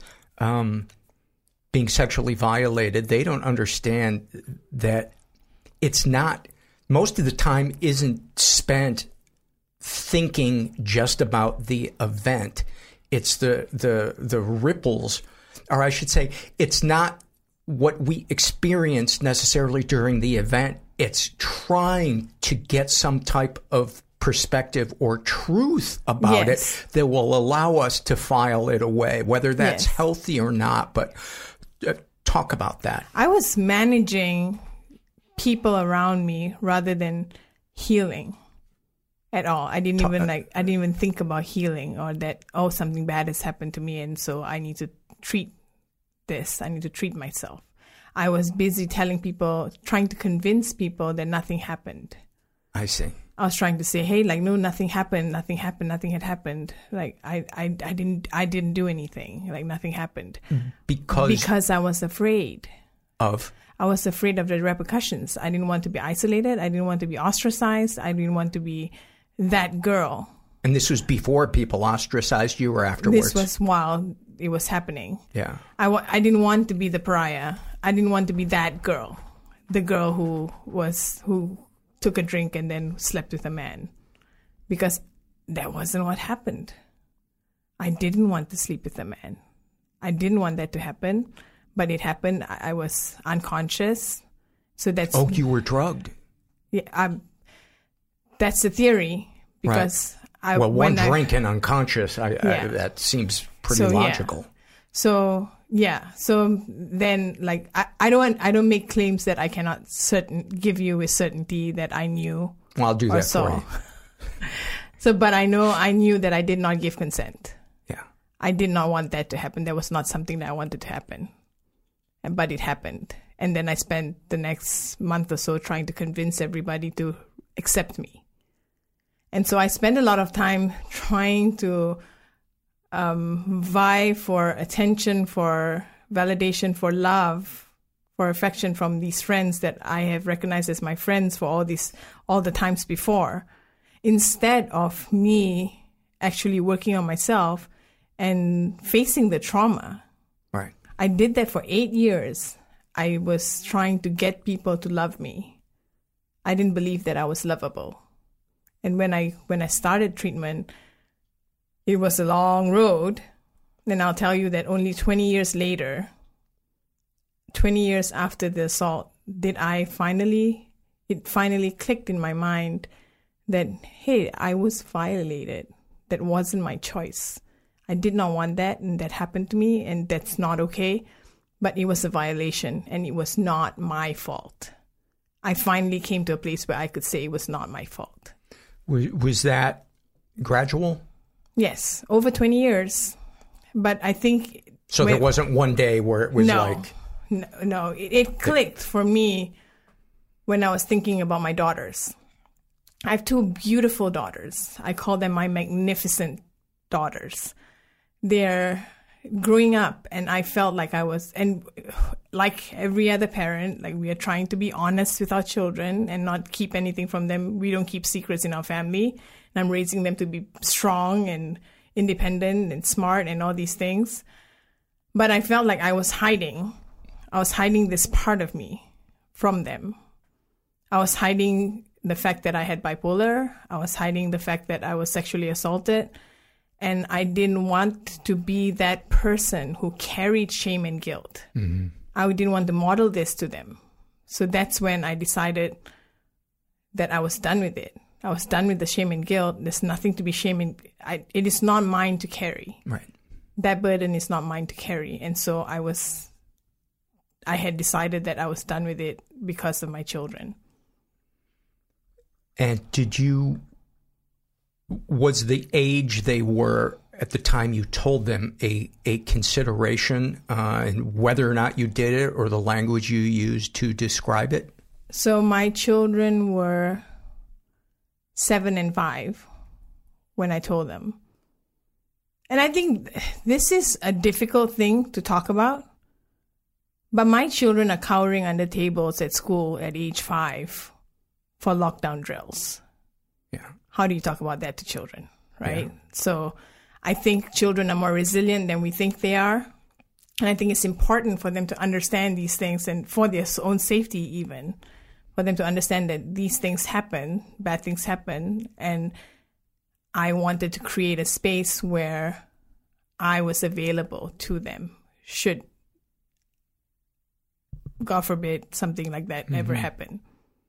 being sexually violated, they don't understand that it's not, most of the time isn't spent thinking just about the event. It's the ripples, or I should say, it's not what we experienced necessarily during the event. It's trying to get some type of perspective or truth about it that will allow us to file it away, whether that's healthy or not. But talk about that. I was managing people around me rather than healing at all. I didn't even think about healing, or that, something bad has happened to me and so I need to treat this. I need to treat myself. I was busy telling people, trying to convince people that nothing happened. I see. I was trying to say, hey, like, no, nothing happened, nothing had happened. Like, I didn't do anything. Like, nothing happened. Because I was afraid. Of? I was afraid of the repercussions. I didn't want to be isolated. I didn't want to be ostracized. I didn't want to be that girl. And this was before people ostracized you, or afterwards? This was while it was happening. Yeah. I didn't want to be the pariah. I didn't want to be that girl. The girl who took a drink and then slept with a man, because that wasn't what happened. I didn't want to sleep with a man. I didn't want that to happen, but it happened. I was unconscious. So that's... Oh, you were drugged. Yeah. that's the theory because one drink and unconscious, that seems pretty logical. Yeah. So then like I don't make claims that I cannot give you with certainty that I knew. Well, I'll do that for you. So, but I knew that I did not give consent. Yeah. I did not want that to happen. That was not something that I wanted to happen. But it happened. And then I spent the next month or so trying to convince everybody to accept me. And so I spent a lot of time trying to vie for attention, for validation, for love, for affection from these friends that I have recognized as my friends for all the times before, instead of me actually working on myself and facing the trauma. Right. I did that for 8 years. I was trying to get people to love me. I didn't believe that I was lovable. And when I started treatment, it was a long road. And I'll tell you that only 20 years later, 20 years after the assault, it finally clicked in my mind that, hey, I was violated. That wasn't my choice. I did not want that, and that happened to me, and that's not okay. But it was a violation, and it was not my fault. I finally came to a place where I could say it was not my fault. Was that gradual? Yes, over 20 years. But I think... So there wasn't one day where it was No, it clicked for me when I was thinking about my daughters. I have 2 beautiful daughters. I call them my magnificent daughters. They're growing up, and I felt like I was, and like every other parent, like we are trying to be honest with our children and not keep anything from them. We don't keep secrets in our family. And I'm raising them to be strong and independent and smart and all these things. But I felt like I was hiding this part of me from them. I was hiding the fact that I had bipolar. I was hiding the fact that I was sexually assaulted. And I didn't want to be that person who carried shame and guilt. Mm-hmm. I didn't want to model this to them. So that's when I decided that I was done with it. I was done with the shame and guilt. There's nothing to be ashamed. It is not mine to carry. Right. That burden is not mine to carry. And so I had decided that I was done with it because of my children. And was the age they were at the time you told them a consideration in whether or not you did it or the language you used to describe it? So my children were 7 and 5 when I told them. And I think this is a difficult thing to talk about. But my children are cowering under tables at school at age 5 for lockdown drills. Yeah. How do you talk about that to children, right? Yeah. So I think children are more resilient than we think they are. And I think it's important for them to understand these things, and for their own safety even, for them to understand that these things happen, bad things happen. And I wanted to create a space where I was available to them should, God forbid, something like that ever happen.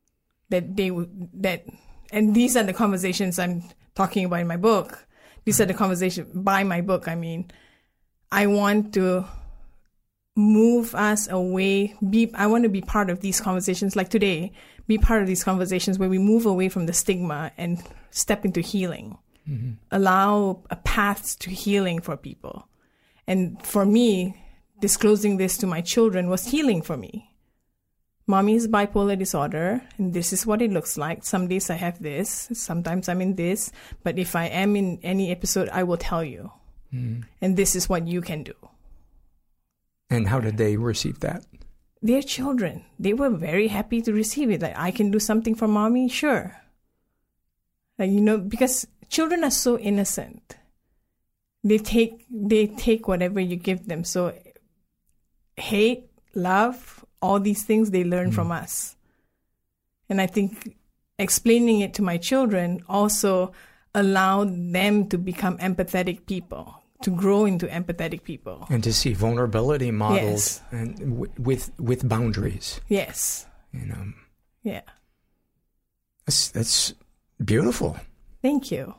And these are the conversations I'm talking about in my book. These are the conversations by my book. I mean, I want to move us away. I want to be part of these conversations, like today, be part of these conversations where we move away from the stigma and step into healing. Mm-hmm. Allow a path to healing for people. And for me, disclosing this to my children was healing for me. Mommy has bipolar disorder, and this is what it looks like. Some days I have this, sometimes I'm in this, but if I am in any episode, I will tell you. Mm. And this is what you can do. And how did they receive that? They're children. They were very happy to receive it. Like, I can do something for mommy? Sure. Like, because children are so innocent. They take whatever you give them. So hate, love, all these things they learn from us. And I think explaining it to my children also allowed them to become empathetic people, to grow into empathetic people. And to see vulnerability modeled and with boundaries. Yes. And yeah. That's Beautiful. Thank you.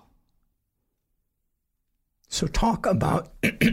So talk about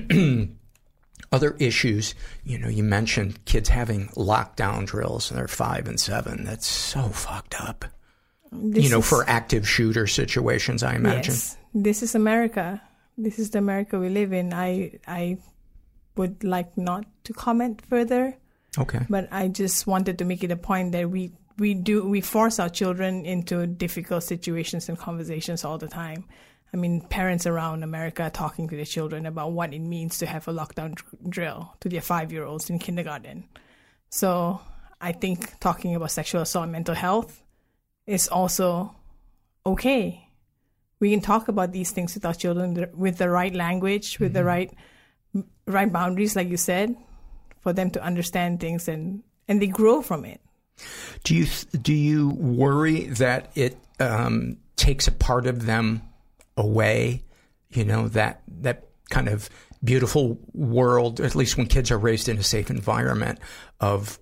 other issues. You know, you mentioned kids having lockdown drills and they're 5 and 7. That's so fucked up. For active shooter situations, I imagine. Yes. This is America. This is the America we live in. I would like not to comment further. Okay. But I just wanted to make it a point that we force our children into difficult situations and conversations all the time. I mean, parents around America are talking to their children about what it means to have a lockdown drill to their 5-year-olds in kindergarten. So I think talking about sexual assault and mental health is also okay. We can talk about these things with our children with the right language, with the right boundaries, like you said, for them to understand things and they grow from it. Do you worry that it takes a part of them away? That kind of beautiful world, at least when kids are raised in a safe environment of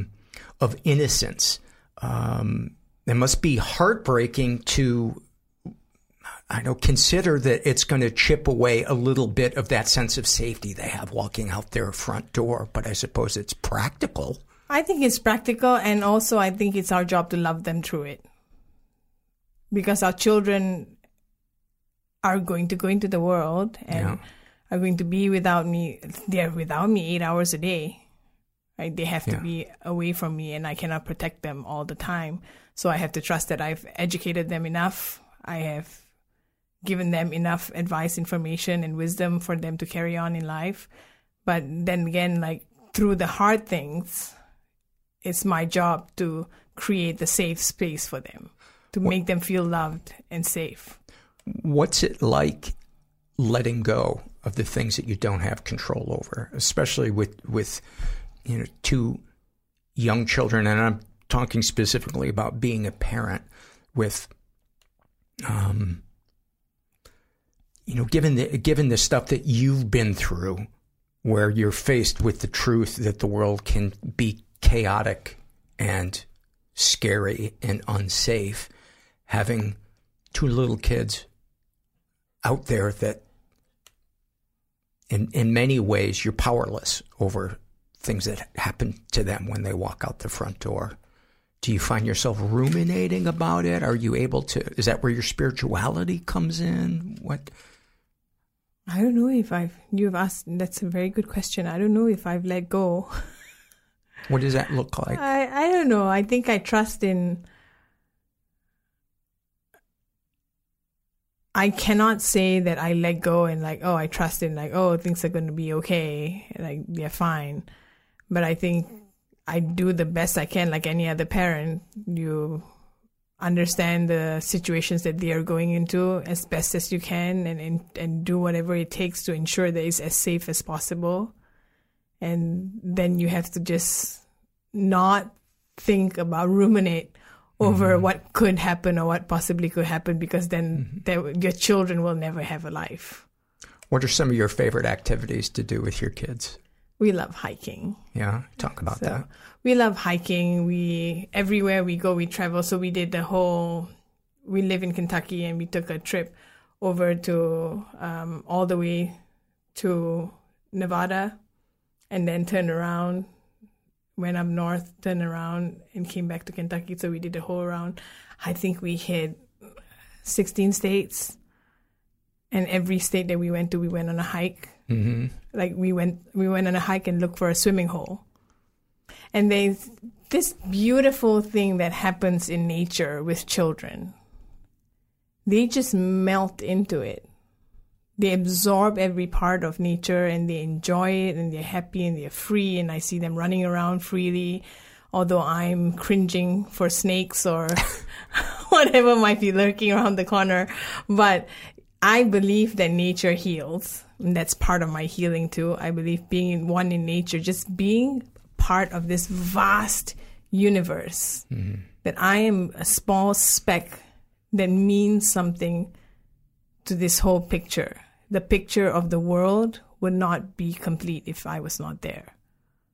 innocence. It must be heartbreaking to, consider that it's going to chip away a little bit of that sense of safety they have walking out their front door. But I suppose it's practical. I think it's practical, and also I think it's our job to love them through it. Because our children are going to go into the world and are going to be without me. They're without me 8 hours a day. Right? They have to be away from me, and I cannot protect them all the time. So I have to trust that I've educated them enough. I have given them enough advice, information, and wisdom for them to carry on in life. But then again, like through the hard things, it's my job to create the safe space for them, to make them feel loved and safe. What's it like letting go of the things that you don't have control over, especially with 2 young children? And I'm talking specifically about being a parent with, given the stuff that you've been through, where you're faced with the truth that the world can be chaotic and scary and unsafe, having 2 little kids out there that in many ways you're powerless over things that happen to them when they walk out the front door. Do you find yourself ruminating about it? Are you able to, is that where your spirituality comes in? What? I don't know if you've asked, that's a very good question. I don't know if I've let go. What does that look like? I don't know. I think I trust in, I cannot say that I let go and I trust in things are going to be okay. They're fine. But I think I do the best I can, like any other parent. You understand the situations that they are going into as best as you can and do whatever it takes to ensure that it's as safe as possible. And then you have to just not think about, ruminate over what could happen or what possibly could happen, because then your children will never have a life. What are some of your favorite activities to do with your kids? We love hiking. Yeah, talk about that. We love hiking. Everywhere we go, we travel. So we did we live in Kentucky, and we took a trip over to all the way to Nevada, and then turned around, went up north, turned around, and came back to Kentucky. So we did the whole round. I think we hit 16 states, and every state that we went to, we went on a hike. Mm-hmm. We went on a hike and looked for a swimming hole. And there's this beautiful thing that happens in nature with children. They just melt into it. They absorb every part of nature, and they enjoy it, and they're happy, and they're free, and I see them running around freely, although I'm cringing for snakes or whatever might be lurking around the corner. But I believe that nature heals, and that's part of my healing too. I believe being one in nature, just being part of this vast universe, that I am a small speck that means something to this whole picture. The picture of the world would not be complete if I was not there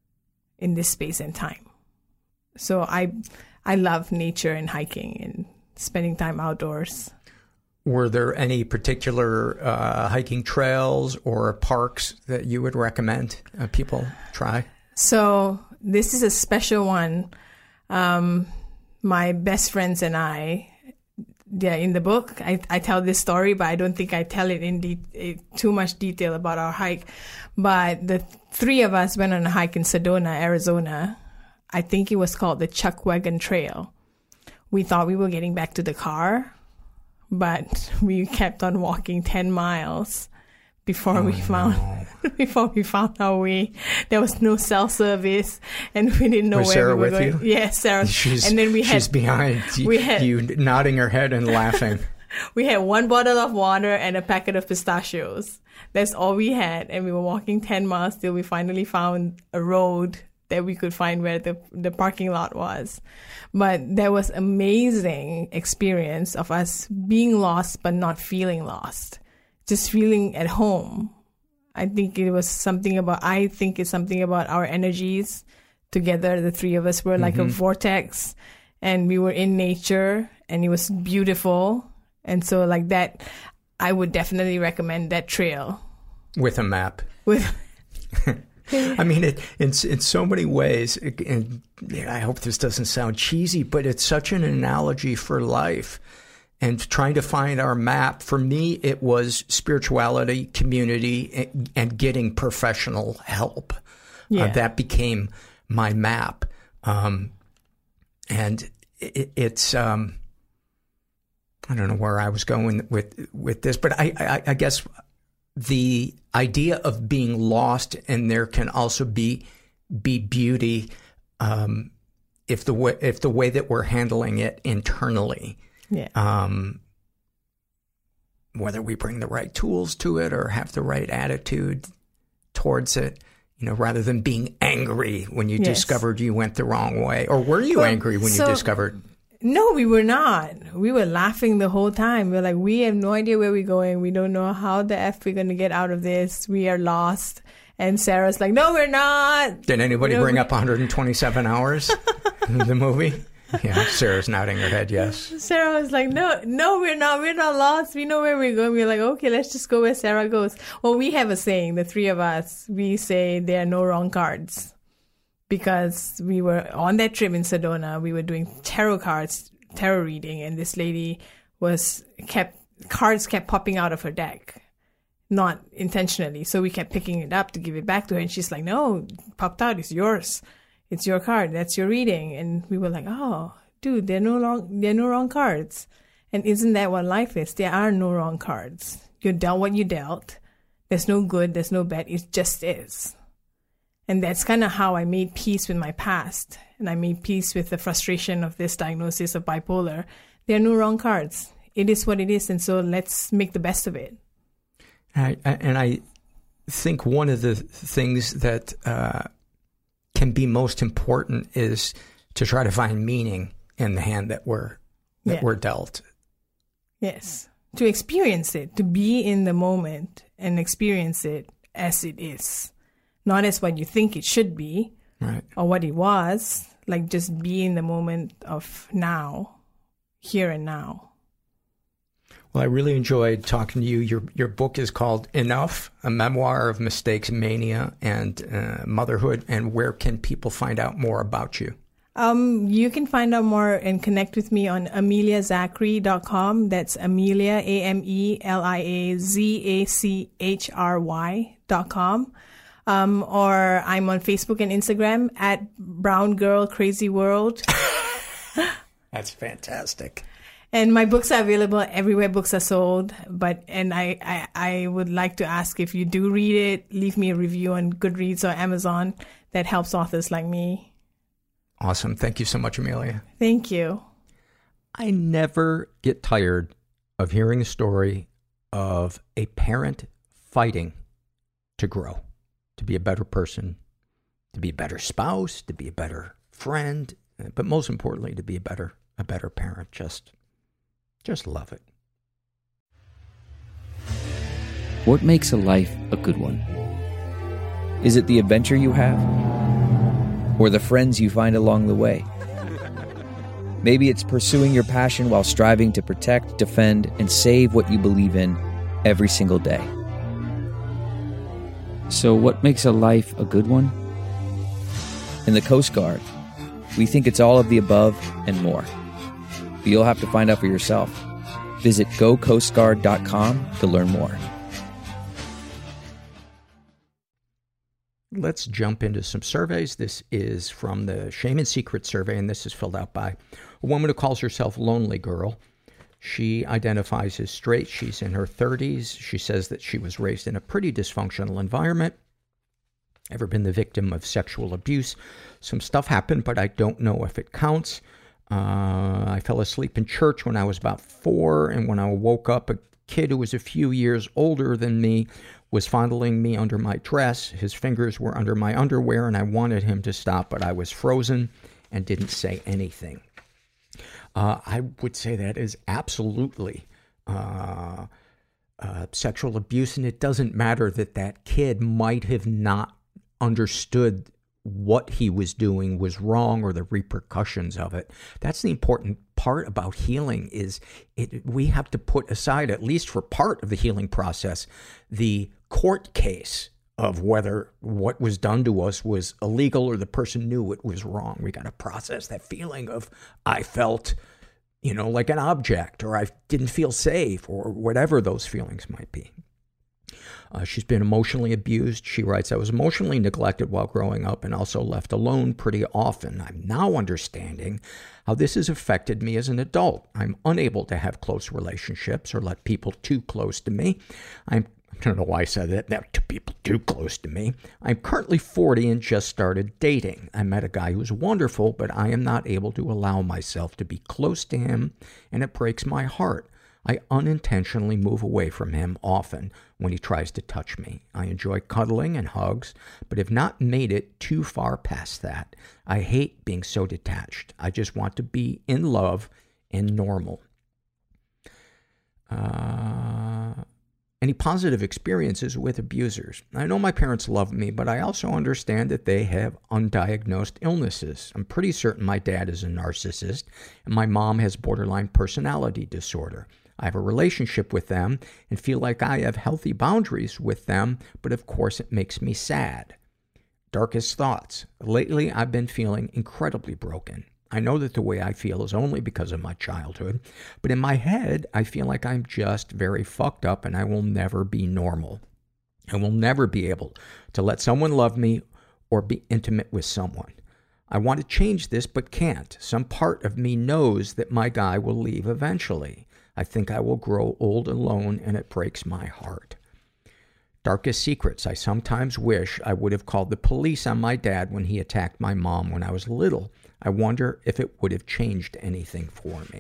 in this space and time. So I love nature and hiking, and spending time outdoors. Were there any particular hiking trails or parks that you would recommend people try? So this is a special one. My best friends and I, in the book, I tell this story, but I don't think I tell it in too much detail about our hike. But the three of us went on a hike in Sedona, Arizona. I think it was called the Chuckwagon Trail. We thought we were getting back to the car, but we kept on walking 10 miles before we found our way. There was no cell service, and we didn't know was where Sarah we were with going. you? Yes, Sarah. She's behind you, nodding her head and laughing. We had one bottle of water and a packet of pistachios. That's all we had, and we were walking 10 miles till we finally found a road that we could find where the parking lot was. But there was amazing experience of us being lost but not feeling lost, just feeling at home. I think it's something about our energies together. The three of us were like a vortex, and we were in nature, and it was beautiful. And so like that, I would definitely recommend that trail. With a map. I mean, in so many ways, and I hope this doesn't sound cheesy, but it's such an analogy for life. And trying to find our map, for me, it was spirituality, community, and getting professional help. Yeah. That became my map. And it's, I don't know where I was going with this, but I guess the idea of being lost, and there can also be beauty if the way that we're handling it internally. Yeah. Whether we bring the right tools to it or have the right attitude towards it, rather than being angry when you discovered you went the wrong way. Or were you angry when you discovered? No, we were not. We were laughing the whole time. We were like, we have no idea where we're going. We don't know how the F we're going to get out of this. We are lost. And Sarah's like, no, we're not. Did anybody bring up 127 hours in the movie? Yeah, Sarah's nodding her head, yes. Sarah was like, no, we're not. We're not lost. We know where we're going. We're like, okay, let's just go where Sarah goes. Well, we have a saying, the three of us, we say there are no wrong cards. Because we were on that trip in Sedona, we were doing tarot reading, and this lady cards kept popping out of her deck. Not intentionally. So we kept picking it up to give it back to her, and she's like, no, it popped out, it's yours. It's your card. That's your reading. And we were like, oh, dude, there are no wrong cards. And isn't that what life is? There are no wrong cards. You dealt what you dealt. There's no good. There's no bad. It just is. And that's kind of how I made peace with my past. And I made peace with the frustration of this diagnosis of bipolar. There are no wrong cards. It is what it is. And so let's make the best of it. I think one of the things that can be most important is to try to find meaning in the hand that we're dealt. Yes. To experience it, to be in the moment and experience it as it is. Not as what you think it should be, right, or what it was. Like just be in the moment of now, here and now. Well, I really enjoyed talking to you. Your book is called Enough, a memoir of mistakes, mania, and motherhood. And where can people find out more about you? You can find out more and connect with me on AmeliaZachary.com. That's Amelia, AmeliaZachry.com. Or I'm on Facebook and Instagram at Brown Girl Crazy World. That's fantastic. And my books are available everywhere books are sold. I would like to ask, if you do read it, leave me a review on Goodreads or Amazon. That helps authors like me. Awesome. Thank you so much, Amelia. Thank you. I never get tired of hearing the story of a parent fighting to grow, to be a better person, to be a better spouse, to be a better friend, but most importantly, to be a better parent. Just love it. What makes a life a good one? Is it the adventure you have? Or the friends you find along the way? Maybe it's pursuing your passion while striving to protect, defend, and save what you believe in every single day. So what makes a life a good one? In the Coast Guard, we think it's all of the above and more. But you'll have to find out for yourself. Visit gocoastguard.com to learn more. Let's jump into some surveys. This is from the Shame and Secret survey, and this is filled out by a woman who calls herself Lonely Girl. She identifies as straight. She's in her 30s. She says that she was raised in a pretty dysfunctional environment. Ever been the victim of sexual abuse? Some stuff happened, but I don't know if it counts. I fell asleep in church when I was about 4, and when I woke up, a kid who was a few years older than me was fondling me under my dress. His fingers were under my underwear, and I wanted him to stop, but I was frozen and didn't say anything. I would say that is absolutely sexual abuse, and it doesn't matter that that kid might have not understood what he was doing was wrong or the repercussions of it. That's the important part about healing is we have to put aside, at least for part of the healing process, the court case of whether what was done to us was illegal or the person knew it was wrong. We got to process that feeling of I felt, like an object, or I didn't feel safe, or whatever those feelings might be. She's been emotionally abused. She writes, I was emotionally neglected while growing up and also left alone pretty often. I'm now understanding how this has affected me as an adult. I'm unable to have close relationships or let people too close to me. I don't know why I said that. Now, to people too close to me. I'm currently 40 and just started dating. I met a guy who's wonderful, but I am not able to allow myself to be close to him, and it breaks my heart. I unintentionally move away from him often when he tries to touch me. I enjoy cuddling and hugs, but have not made it too far past that. I hate being so detached. I just want to be in love and normal. Any positive experiences with abusers? I know my parents love me, but I also understand that they have undiagnosed illnesses. I'm pretty certain my dad is a narcissist, and my mom has borderline personality disorder. I have a relationship with them and feel like I have healthy boundaries with them, but of course it makes me sad. Darkest thoughts. Lately, I've been feeling incredibly broken. I know that the way I feel is only because of my childhood, but in my head, I feel like I'm just very fucked up and I will never be normal. I will never be able to let someone love me or be intimate with someone. I want to change this, but can't. Some part of me knows that my guy will leave eventually. I think I will grow old alone, and it breaks my heart. Darkest secrets. I sometimes wish I would have called the police on my dad when he attacked my mom when I was little. I wonder if it would have changed anything for me.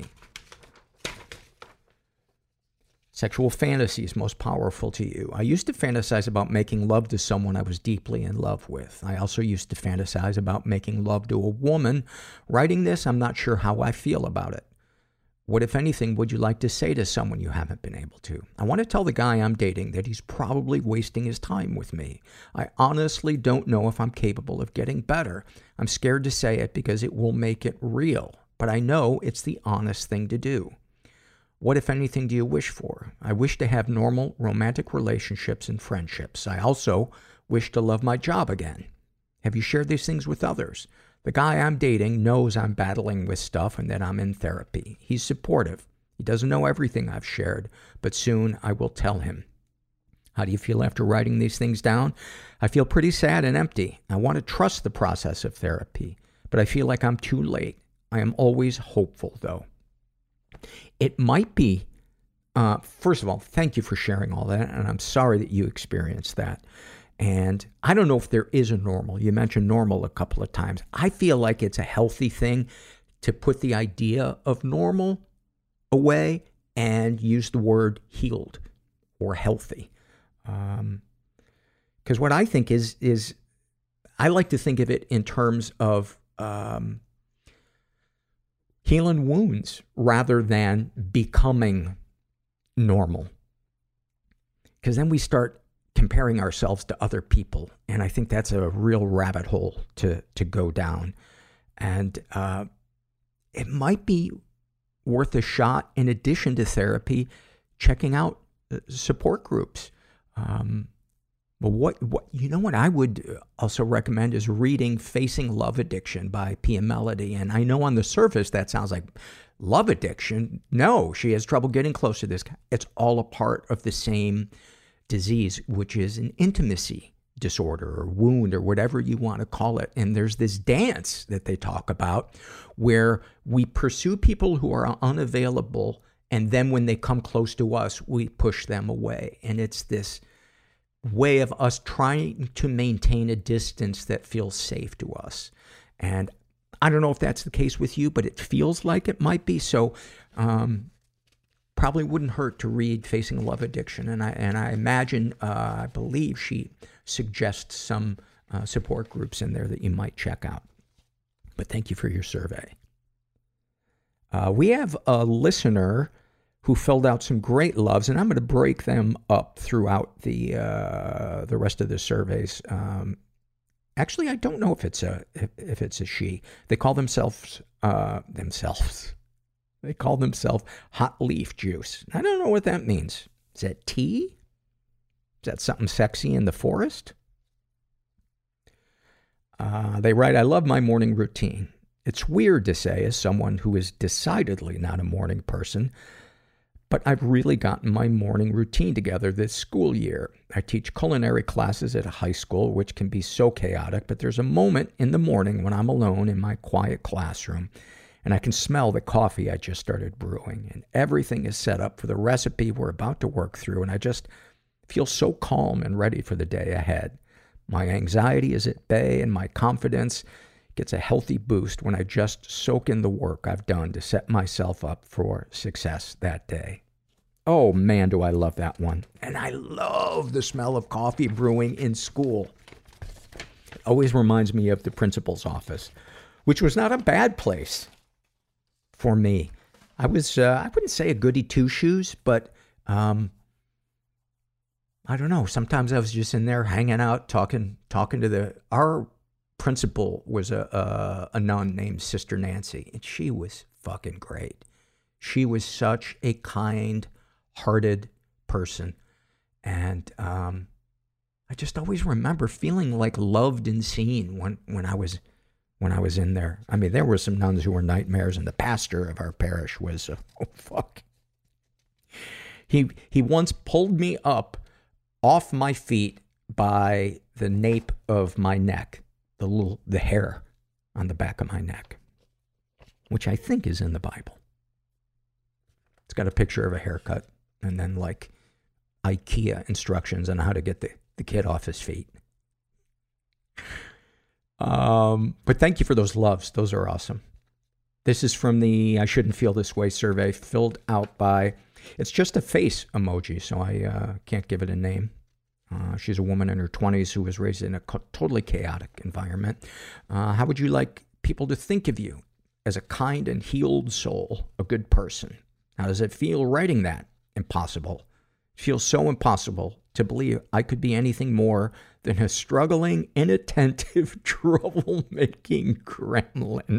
Sexual fantasies most powerful to you. I used to fantasize about making love to someone I was deeply in love with. I also used to fantasize about making love to a woman. Writing this, I'm not sure how I feel about it. What, if anything, would you like to say to someone you haven't been able to? I want to tell the guy I'm dating that he's probably wasting his time with me. I honestly don't know if I'm capable of getting better. I'm scared to say it because it will make it real, but I know it's the honest thing to do. What, if anything, do you wish for? I wish to have normal romantic relationships and friendships. I also wish to love my job again. Have you shared these things with others? The guy I'm dating knows I'm battling with stuff and that I'm in therapy. He's supportive. He doesn't know everything I've shared, but soon I will tell him. How do you feel after writing these things down? I feel pretty sad and empty. I want to trust the process of therapy, but I feel like I'm too late. I am always hopeful, though. It might be, first of all, thank you for sharing all that, and I'm sorry that you experienced that. And I don't know if there is a normal. You mentioned normal a couple of times. I feel like it's a healthy thing to put the idea of normal away and use the word healed or healthy. Because what I think is I like to think of it in terms of healing wounds rather than becoming normal. Because then we start comparing ourselves to other people. And I think that's a real rabbit hole to go down. And it might be worth a shot in addition to therapy, checking out support groups. But what I would also recommend is reading Facing Love Addiction by Pia Mellody. And I know on the surface that sounds like love addiction. No, she has trouble getting close to this. It's all a part of the same disease, which is an intimacy disorder or wound or whatever you want to call it. And there's this dance that they talk about where we pursue people who are unavailable, and then when they come close to us, we push them away. And it's this way of us trying to maintain a distance that feels safe to us. And I don't know if that's the case with you, but it feels like it might be. So probably wouldn't hurt to read Facing Love Addiction. And I imagine, I believe she suggests some support groups in there that you might check out. But thank you for your survey. We have a listener who filled out some great loves, and I'm going to break them up throughout the rest of the surveys. Actually, I don't know if it's a she. They call themselves. They call themselves Hot Leaf Juice. I don't know what that means. Is that tea? Is that something sexy in the forest? They write, I love my morning routine. It's weird to say as someone who is decidedly not a morning person, but I've really gotten my morning routine together this school year. I teach culinary classes at a high school, which can be so chaotic, but there's a moment in the morning when I'm alone in my quiet classroom, and I can smell the coffee I just started brewing, and everything is set up for the recipe we're about to work through, and I just feel so calm and ready for the day ahead. My anxiety is at bay, and my confidence gets a healthy boost when I just soak in the work I've done to set myself up for success that day. Oh man, do I love that one. And I love the smell of coffee brewing in school. It always reminds me of the principal's office, which was not a bad place for me. I was, I wouldn't say a goody two-shoes, but I don't know. Sometimes I was just in there hanging out, talking to our principal was a nun named Sister Nancy, and she was fucking great. She was such a kind-hearted person, and I just always remember feeling like loved and seen when I was in there. I mean, there were some nuns who were nightmares, and the pastor of our parish was oh fuck. He once pulled me up off my feet by the nape of my neck. The hair on the back of my neck, which I think is in the Bible. It's got a picture of a haircut and then like IKEA instructions on how to get the kid off his feet. But thank you for those loves. Those are awesome. This is from the I Shouldn't Feel This Way survey filled out by, it's just a face emoji, so I can't give it a name. She's a woman in her 20s who was raised in a totally chaotic environment. How would you like people to think of you? As a kind and healed soul, a good person. How does it feel writing that? Impossible. It feels so impossible to believe I could be anything more than a struggling, inattentive, troublemaking gremlin.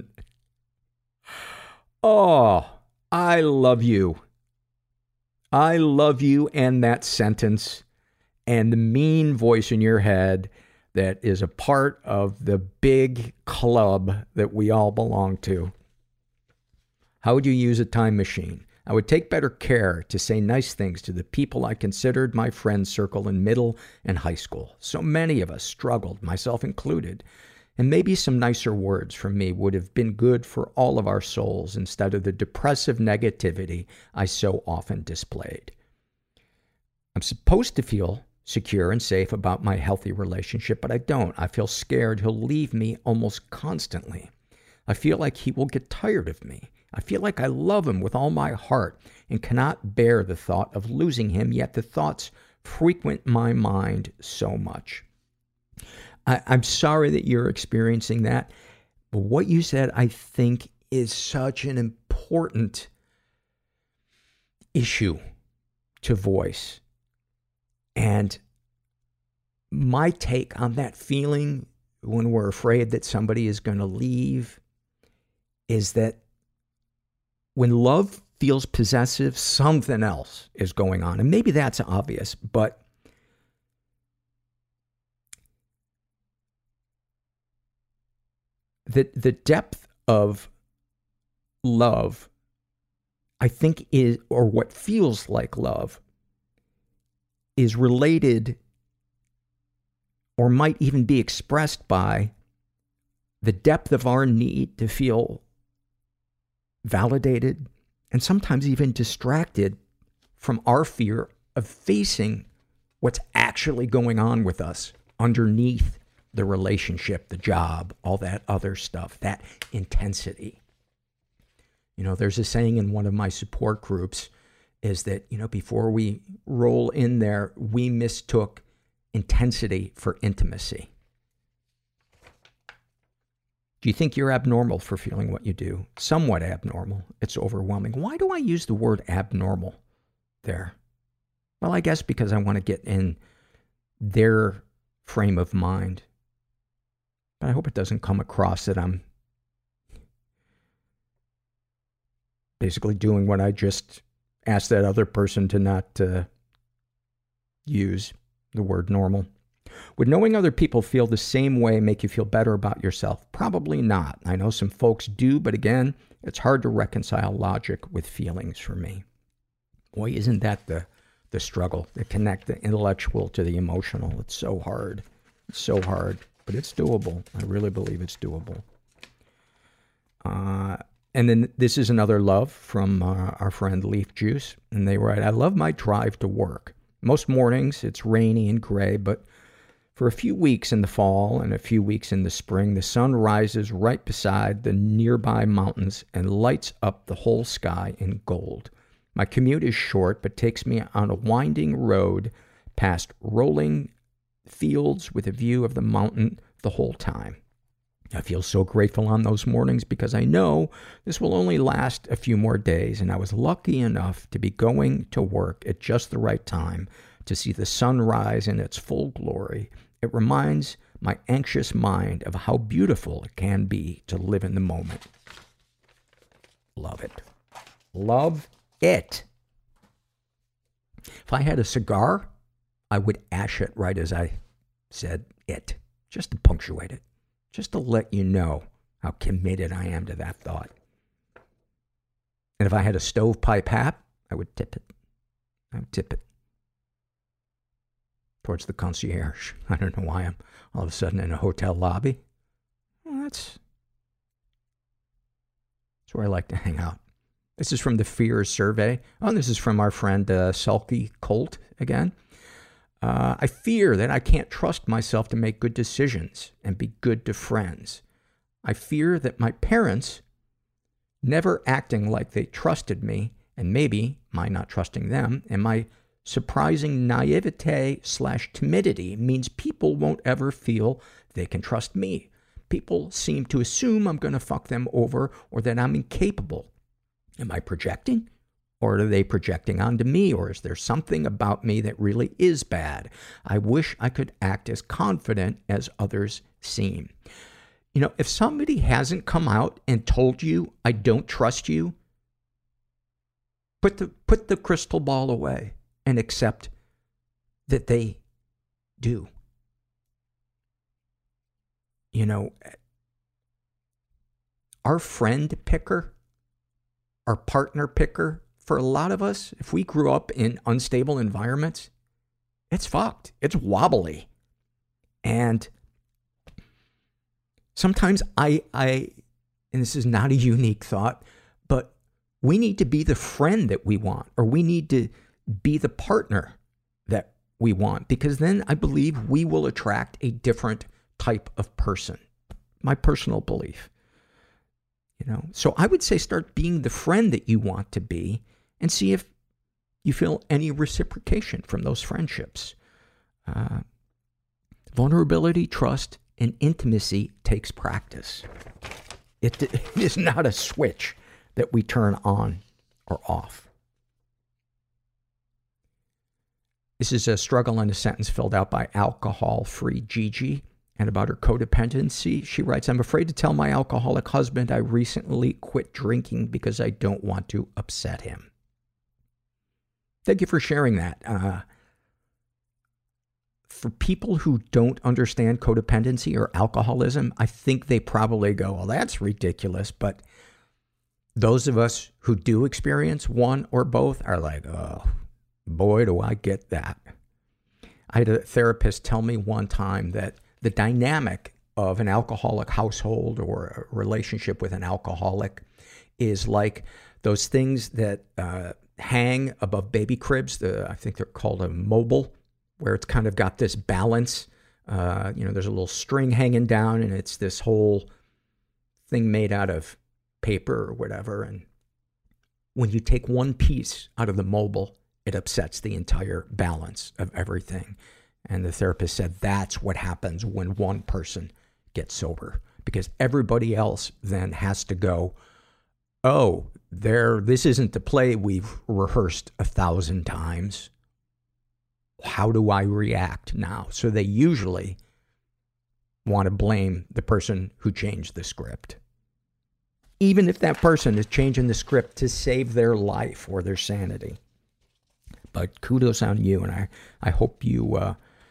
Oh, I love you. I love you and that sentence. And the mean voice in your head that is a part of the big club that we all belong to. How would you use a time machine? I would take better care to say nice things to the people I considered my friend circle in middle and high school. So many of us struggled, myself included. And maybe some nicer words from me would have been good for all of our souls instead of the depressive negativity I so often displayed. I'm supposed to feel secure and safe about my healthy relationship, but I don't. I feel scared he'll leave me almost constantly. I feel like he will get tired of me. I feel like I love him with all my heart and cannot bear the thought of losing him, yet the thoughts frequent my mind so much. I'm sorry that you're experiencing that, but what you said, I think, is such an important issue to voice. And my take on that feeling when we're afraid that somebody is going to leave is that when love feels possessive, something else is going on. And maybe that's obvious, but the depth of love, I think, is, or what feels like love, is related or might even be expressed by the depth of our need to feel validated and sometimes even distracted from our fear of facing what's actually going on with us underneath the relationship, the job, all that other stuff, that intensity. You know, there's a saying in one of my support groups is that, you know, before we roll in there, we mistook intensity for intimacy. Do you think you're abnormal for feeling what you do? Somewhat abnormal. It's overwhelming. Why do I use the word abnormal there? Well, I guess because I want to get in their frame of mind. But I hope it doesn't come across that I'm basically doing what I just asked that other person to not use, the word normal. Would knowing other people feel the same way make you feel better about yourself? Probably not. I know some folks do, but again, it's hard to reconcile logic with feelings for me. Boy, isn't that the struggle, to connect the intellectual to the emotional. It's so hard. It's so hard, but it's doable. I really believe it's doable. And then this is another love from our friend Leaf Juice, and they write, I love my drive to work. Most mornings it's rainy and gray, but for a few weeks in the fall and a few weeks in the spring, the sun rises right beside the nearby mountains and lights up the whole sky in gold. My commute is short, but takes me on a winding road past rolling fields with a view of the mountain the whole time. I feel so grateful on those mornings because I know this will only last a few more days, and I was lucky enough to be going to work at just the right time to see the sun rise in its full glory. It reminds my anxious mind of how beautiful it can be to live in the moment. Love it. Love it. If I had a cigar, I would ash it right as I said it, just to punctuate it. Just to let you know how committed I am to that thought. And if I had a stovepipe hat, I would tip it. I would tip it towards the concierge. I don't know why I'm all of a sudden in a hotel lobby. Well, that's where I like to hang out. This is from the Fears survey. Oh, this is from our friend Sulky Colt again. I fear that I can't trust myself to make good decisions and be good to friends. I fear that my parents, never acting like they trusted me, and maybe my not trusting them, and my surprising naivete/timidity means people won't ever feel they can trust me. People seem to assume I'm going to fuck them over or that I'm incapable. Am I projecting? Or are they projecting onto me? Or is there something about me that really is bad? I wish I could act as confident as others seem. You know, if somebody hasn't come out and told you, I don't trust you, put the crystal ball away and accept that they do. You know, our friend picker, our partner picker, for a lot of us, if we grew up in unstable environments, it's fucked. It's wobbly. And sometimes I, and this is not a unique thought, but we need to be the friend that we want, or we need to be the partner that we want, because then I believe we will attract a different type of person. My personal belief. You know, so I would say start being the friend that you want to be and see if you feel any reciprocation from those friendships. Vulnerability, trust, and intimacy takes practice. It is not a switch that we turn on or off. This is a struggle in a sentence filled out by Alcohol-Free Gigi. And about her codependency, she writes, I'm afraid to tell my alcoholic husband I recently quit drinking because I don't want to upset him. Thank you for sharing that. For people who don't understand codependency or alcoholism, I think they probably go, well, that's ridiculous. But those of us who do experience one or both are like, oh, boy, do I get that. I had a therapist tell me one time that the dynamic of an alcoholic household or a relationship with an alcoholic is like those things that hang above baby cribs. I think they're called a mobile, where it's kind of got this balance. There's a little string hanging down, and it's this whole thing made out of paper or whatever. And when you take one piece out of the mobile, it upsets the entire balance of everything. And the therapist said that's what happens when one person gets sober, because everybody else then has to go, oh, this isn't the play we've rehearsed 1,000 times. How do I react now? So they usually want to blame the person who changed the script, even if that person is changing the script to save their life or their sanity. But kudos on you, and I hope you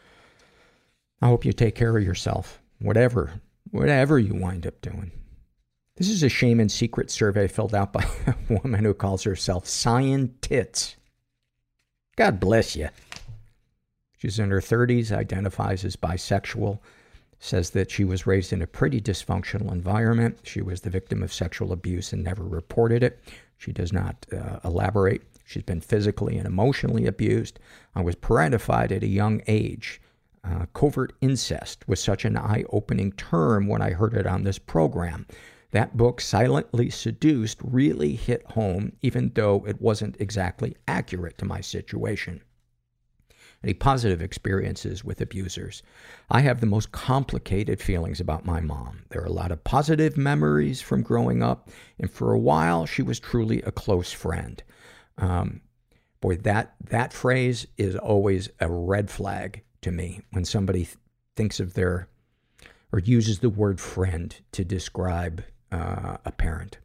take care of yourself, whatever you wind up doing. This is a shame and secret survey filled out by a woman who calls herself Cyan Tits. God bless you. She's in her 30s, identifies as bisexual, says that she was raised in a pretty dysfunctional environment. She was the victim of sexual abuse and never reported it. She does not elaborate. She's been physically and emotionally abused. I was parentified at a young age. Covert incest was such an eye-opening term when I heard it on this program. That book, Silently Seduced, really hit home, even though it wasn't exactly accurate to my situation. Any positive experiences with abusers? I have the most complicated feelings about my mom. There are a lot of positive memories from growing up, and for a while, she was truly a close friend. Boy, that phrase is always a red flag to me when somebody thinks of or uses the word friend to describe a parent.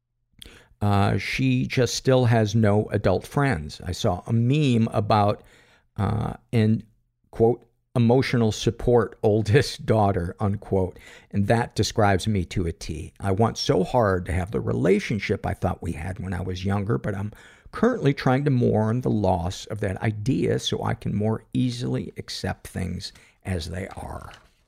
She just still has no adult friends. I saw a meme about quote, emotional support oldest daughter, unquote, and that describes me to a T. I want so hard to have the relationship I thought we had when I was younger, but I'm currently trying to mourn the loss of that idea so I can more easily accept things as they are.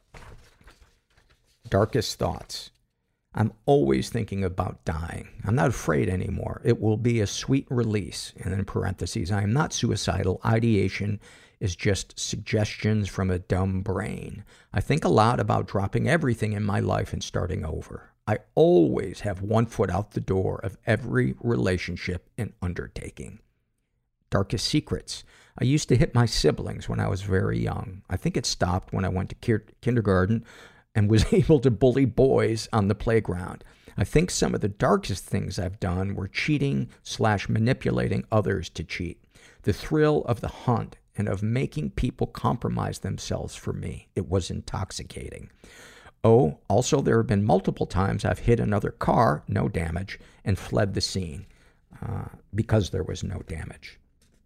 Darkest thoughts. I'm always thinking about dying. I'm not afraid anymore. It will be a sweet release. And in parentheses, I am not suicidal. Ideation is just suggestions from a dumb brain. I think a lot about dropping everything in my life and starting over. I always have one foot out the door of every relationship and undertaking. Darkest secrets. I used to hit my siblings when I was very young. I think it stopped when I went to kindergarten and was able to bully boys on the playground. I think some of the darkest things I've done were cheating/manipulating others to cheat. The thrill of the hunt and of making people compromise themselves for me. It was intoxicating. Oh, also there have been multiple times I've hit another car, no damage, and fled the scene because there was no damage.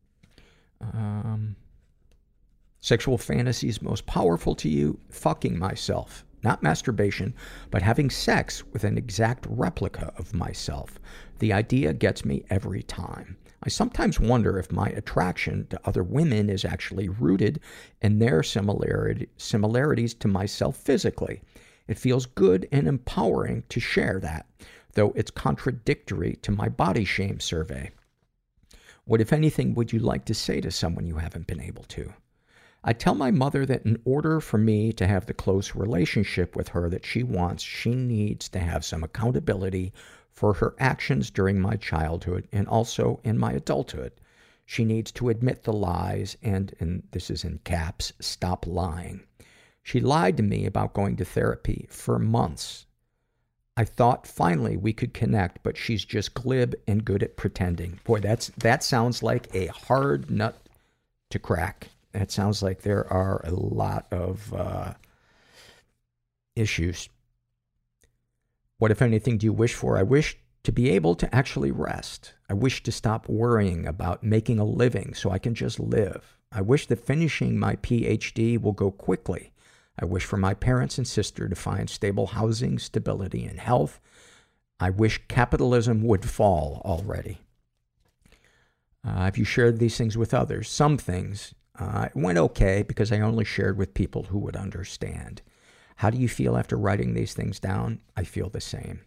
Sexual fantasies most powerful to you? Fucking myself. Not masturbation, but having sex with an exact replica of myself. The idea gets me every time. I sometimes wonder if my attraction to other women is actually rooted in their similarities to myself physically. It feels good and empowering to share that, though it's contradictory to my body shame survey. What, if anything, would you like to say to someone you haven't been able to? I tell my mother that in order for me to have the close relationship with her that she wants, she needs to have some accountability for her actions during my childhood and also in my adulthood. She needs to admit the lies and this is in caps, stop lying. She lied to me about going to therapy for months. I thought finally we could connect, but she's just glib and good at pretending. Boy, that sounds like a hard nut to crack. It sounds like there are a lot of issues. What, if anything, do you wish for? I wish to be able to actually rest. I wish to stop worrying about making a living so I can just live. I wish that finishing my PhD will go quickly. I wish for my parents and sister to find stable housing, stability, and health. I wish capitalism would fall already. Have you shared these things with others? Some things. It went okay because I only shared with people who would understand. How do you feel after writing these things down? I feel the same.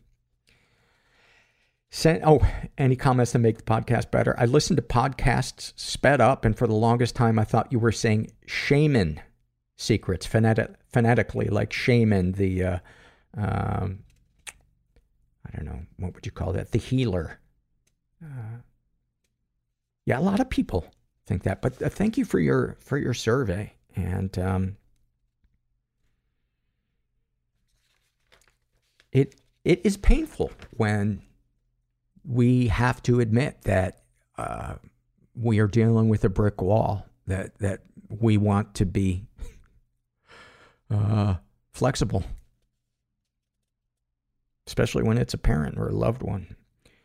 Any comments to make the podcast better? I listened to podcasts sped up, and for the longest time I thought you were saying shaman secrets phonetically, like shaman, the, I don't know, what would you call that? The healer. Yeah, a lot of people think that, but thank you for your survey. And it is painful when we have to admit that we are dealing with a brick wall, that we want to be flexible, especially when it's a parent or a loved one.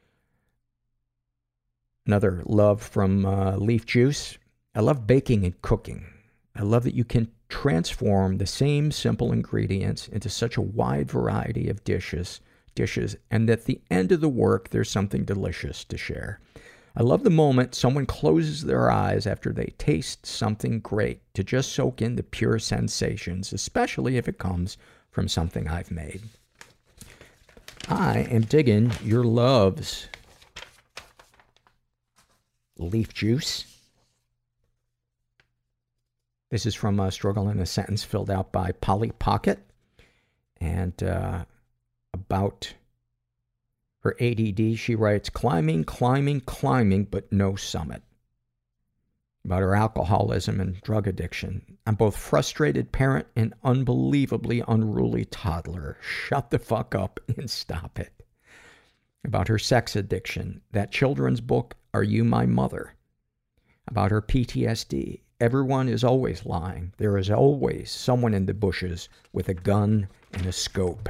Another love from Leaf Juice. I love baking and cooking. I love that you can transform the same simple ingredients into such a wide variety of dishes, and at the end of the work, there's something delicious to share. I love the moment someone closes their eyes after they taste something great, to just soak in the pure sensations, especially if it comes from something I've made. I am digging your loves. Leaf Juice. This is from Struggle in a Sentence, filled out by Polly Pocket. And about her ADD, she writes, climbing, but no summit. About her alcoholism and drug addiction. I'm both frustrated parent and unbelievably unruly toddler. Shut the fuck up and stop it. About her sex addiction. That children's book, Are You My Mother? About her PTSD. Everyone is always lying. There is always someone in the bushes with a gun and a scope.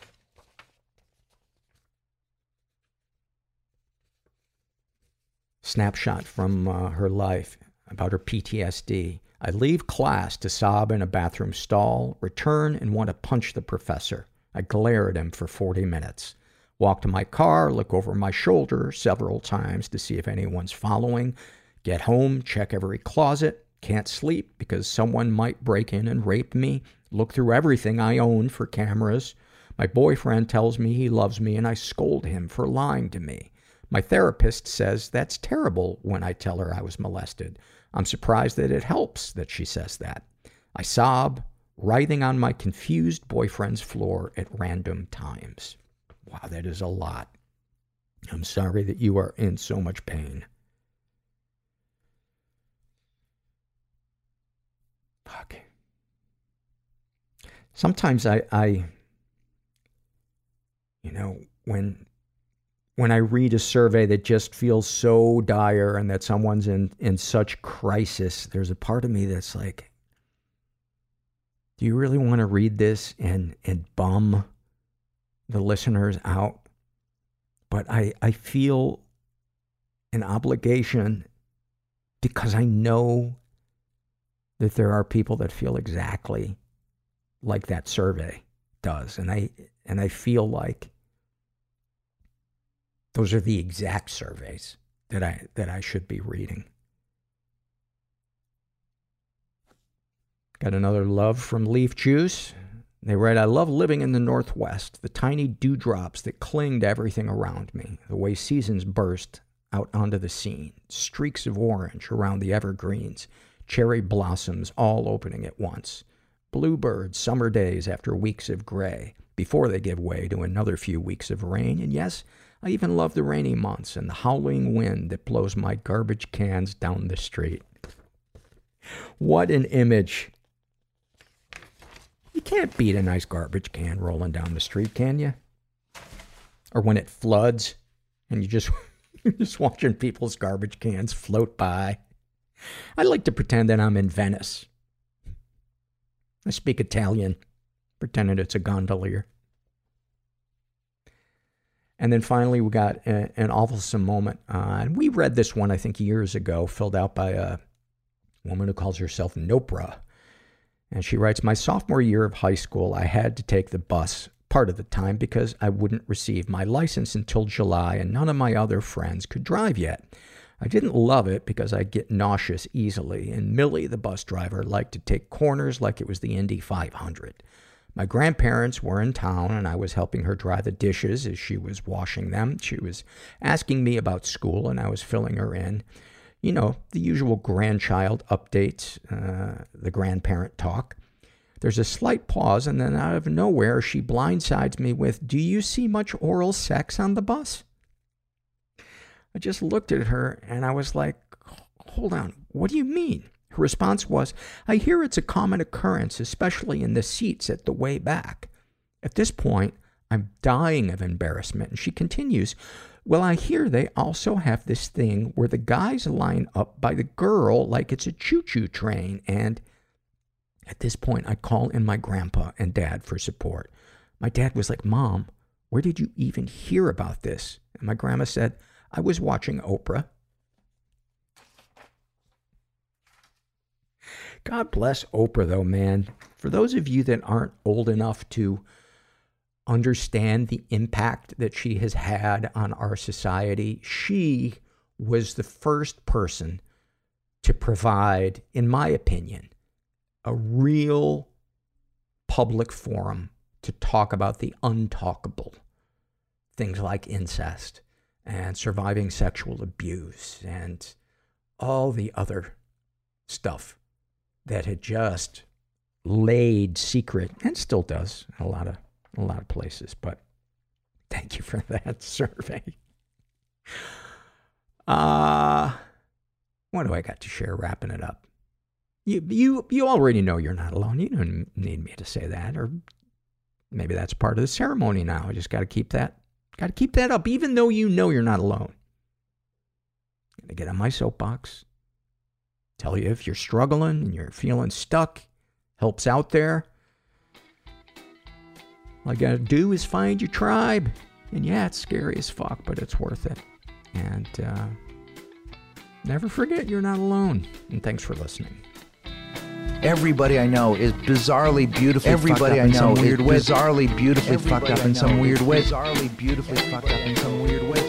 Snapshot from her life about her PTSD. I leave class to sob in a bathroom stall, return and want to punch the professor. I glare at him for 40 minutes. Walk to my car, look over my shoulder several times to see if anyone's following. Get home, check every closet. Can't sleep because someone might break in and rape me. Look through everything I own for cameras. My boyfriend tells me he loves me and I scold him for lying to me. My therapist says that's terrible when I tell her I was molested. I'm surprised that it helps that she says that. I sob, writhing on my confused boyfriend's floor at random times. Wow, that is a lot. I'm sorry that you are in so much pain. Fuck. Sometimes I you know, when I read a survey that just feels so dire and that someone's in such crisis, there's a part of me that's like, do you really want to read this and bum the listeners out? But I feel an obligation because I know that there are people that feel exactly like that survey does. And I feel like those are the exact surveys that I should be reading. Got another love from Leaf Juice. They write, I love living in the Northwest, the tiny dewdrops that cling to everything around me, the way seasons burst out onto the scene, streaks of orange around the evergreens, cherry blossoms all opening at once, bluebirds, summer days after weeks of gray, before they give way to another few weeks of rain, and yes, I even love the rainy months and the howling wind that blows my garbage cans down the street. What an image. You can't beat a nice garbage can rolling down the street, can you? Or when it floods and you're just watching people's garbage cans float by. I like to pretend that I'm in Venice. I speak Italian. pretending it's a gondolier. And then finally, we got an awfulsome moment. And we read this one, I think, years ago, filled out by a woman who calls herself Nopra. And she writes, my sophomore year of high school, I had to take the bus part of the time because I wouldn't receive my license until July, and none of my other friends could drive yet. I didn't love it because I'd get nauseous easily, and Millie, the bus driver, liked to take corners like it was the Indy 500. My grandparents were in town, and I was helping her dry the dishes as she was washing them. She was asking me about school, and I was filling her in. You know, the usual grandchild updates, the grandparent talk. There's a slight pause, and then out of nowhere, she blindsides me with, do you see much oral sex on the bus? I just looked at her, and I was like, hold on, what do you mean? Her response was, I hear it's a common occurrence, especially in the seats at the way back. At this point, I'm dying of embarrassment, and she continues, well, I hear they also have this thing where the guys line up by the girl like it's a choo-choo train, and at this point, I call in my grandpa and dad for support. My dad was like, Mom, where did you even hear about this? And my grandma said, I was watching Oprah. God bless Oprah, though, man. For those of you that aren't old enough to understand the impact that she has had on our society, she was the first person to provide, in my opinion, a real public forum to talk about the untalkable. Things like incest and surviving sexual abuse and all the other stuff that had just laid secret, and still does in a lot of places. But thank you for that survey. What do I got to share wrapping it up? You already know you're not alone. You don't need me to say that, or maybe that's part of the ceremony now. I just got to keep that up, even though you know you're not alone. I'm going to get on my soapbox, tell you if you're struggling and you're feeling stuck, help's out there. All you got to do is find your tribe. And yeah, it's scary as fuck, but it's worth it. And never forget you're not alone. And thanks for listening. Everybody I know is bizarrely beautifully Everybody fucked up I in know some is weird way. bizarrely beautifully Everybody fucked up I in some know weird is way. Bizarrely beautifully fucked up in some weird way.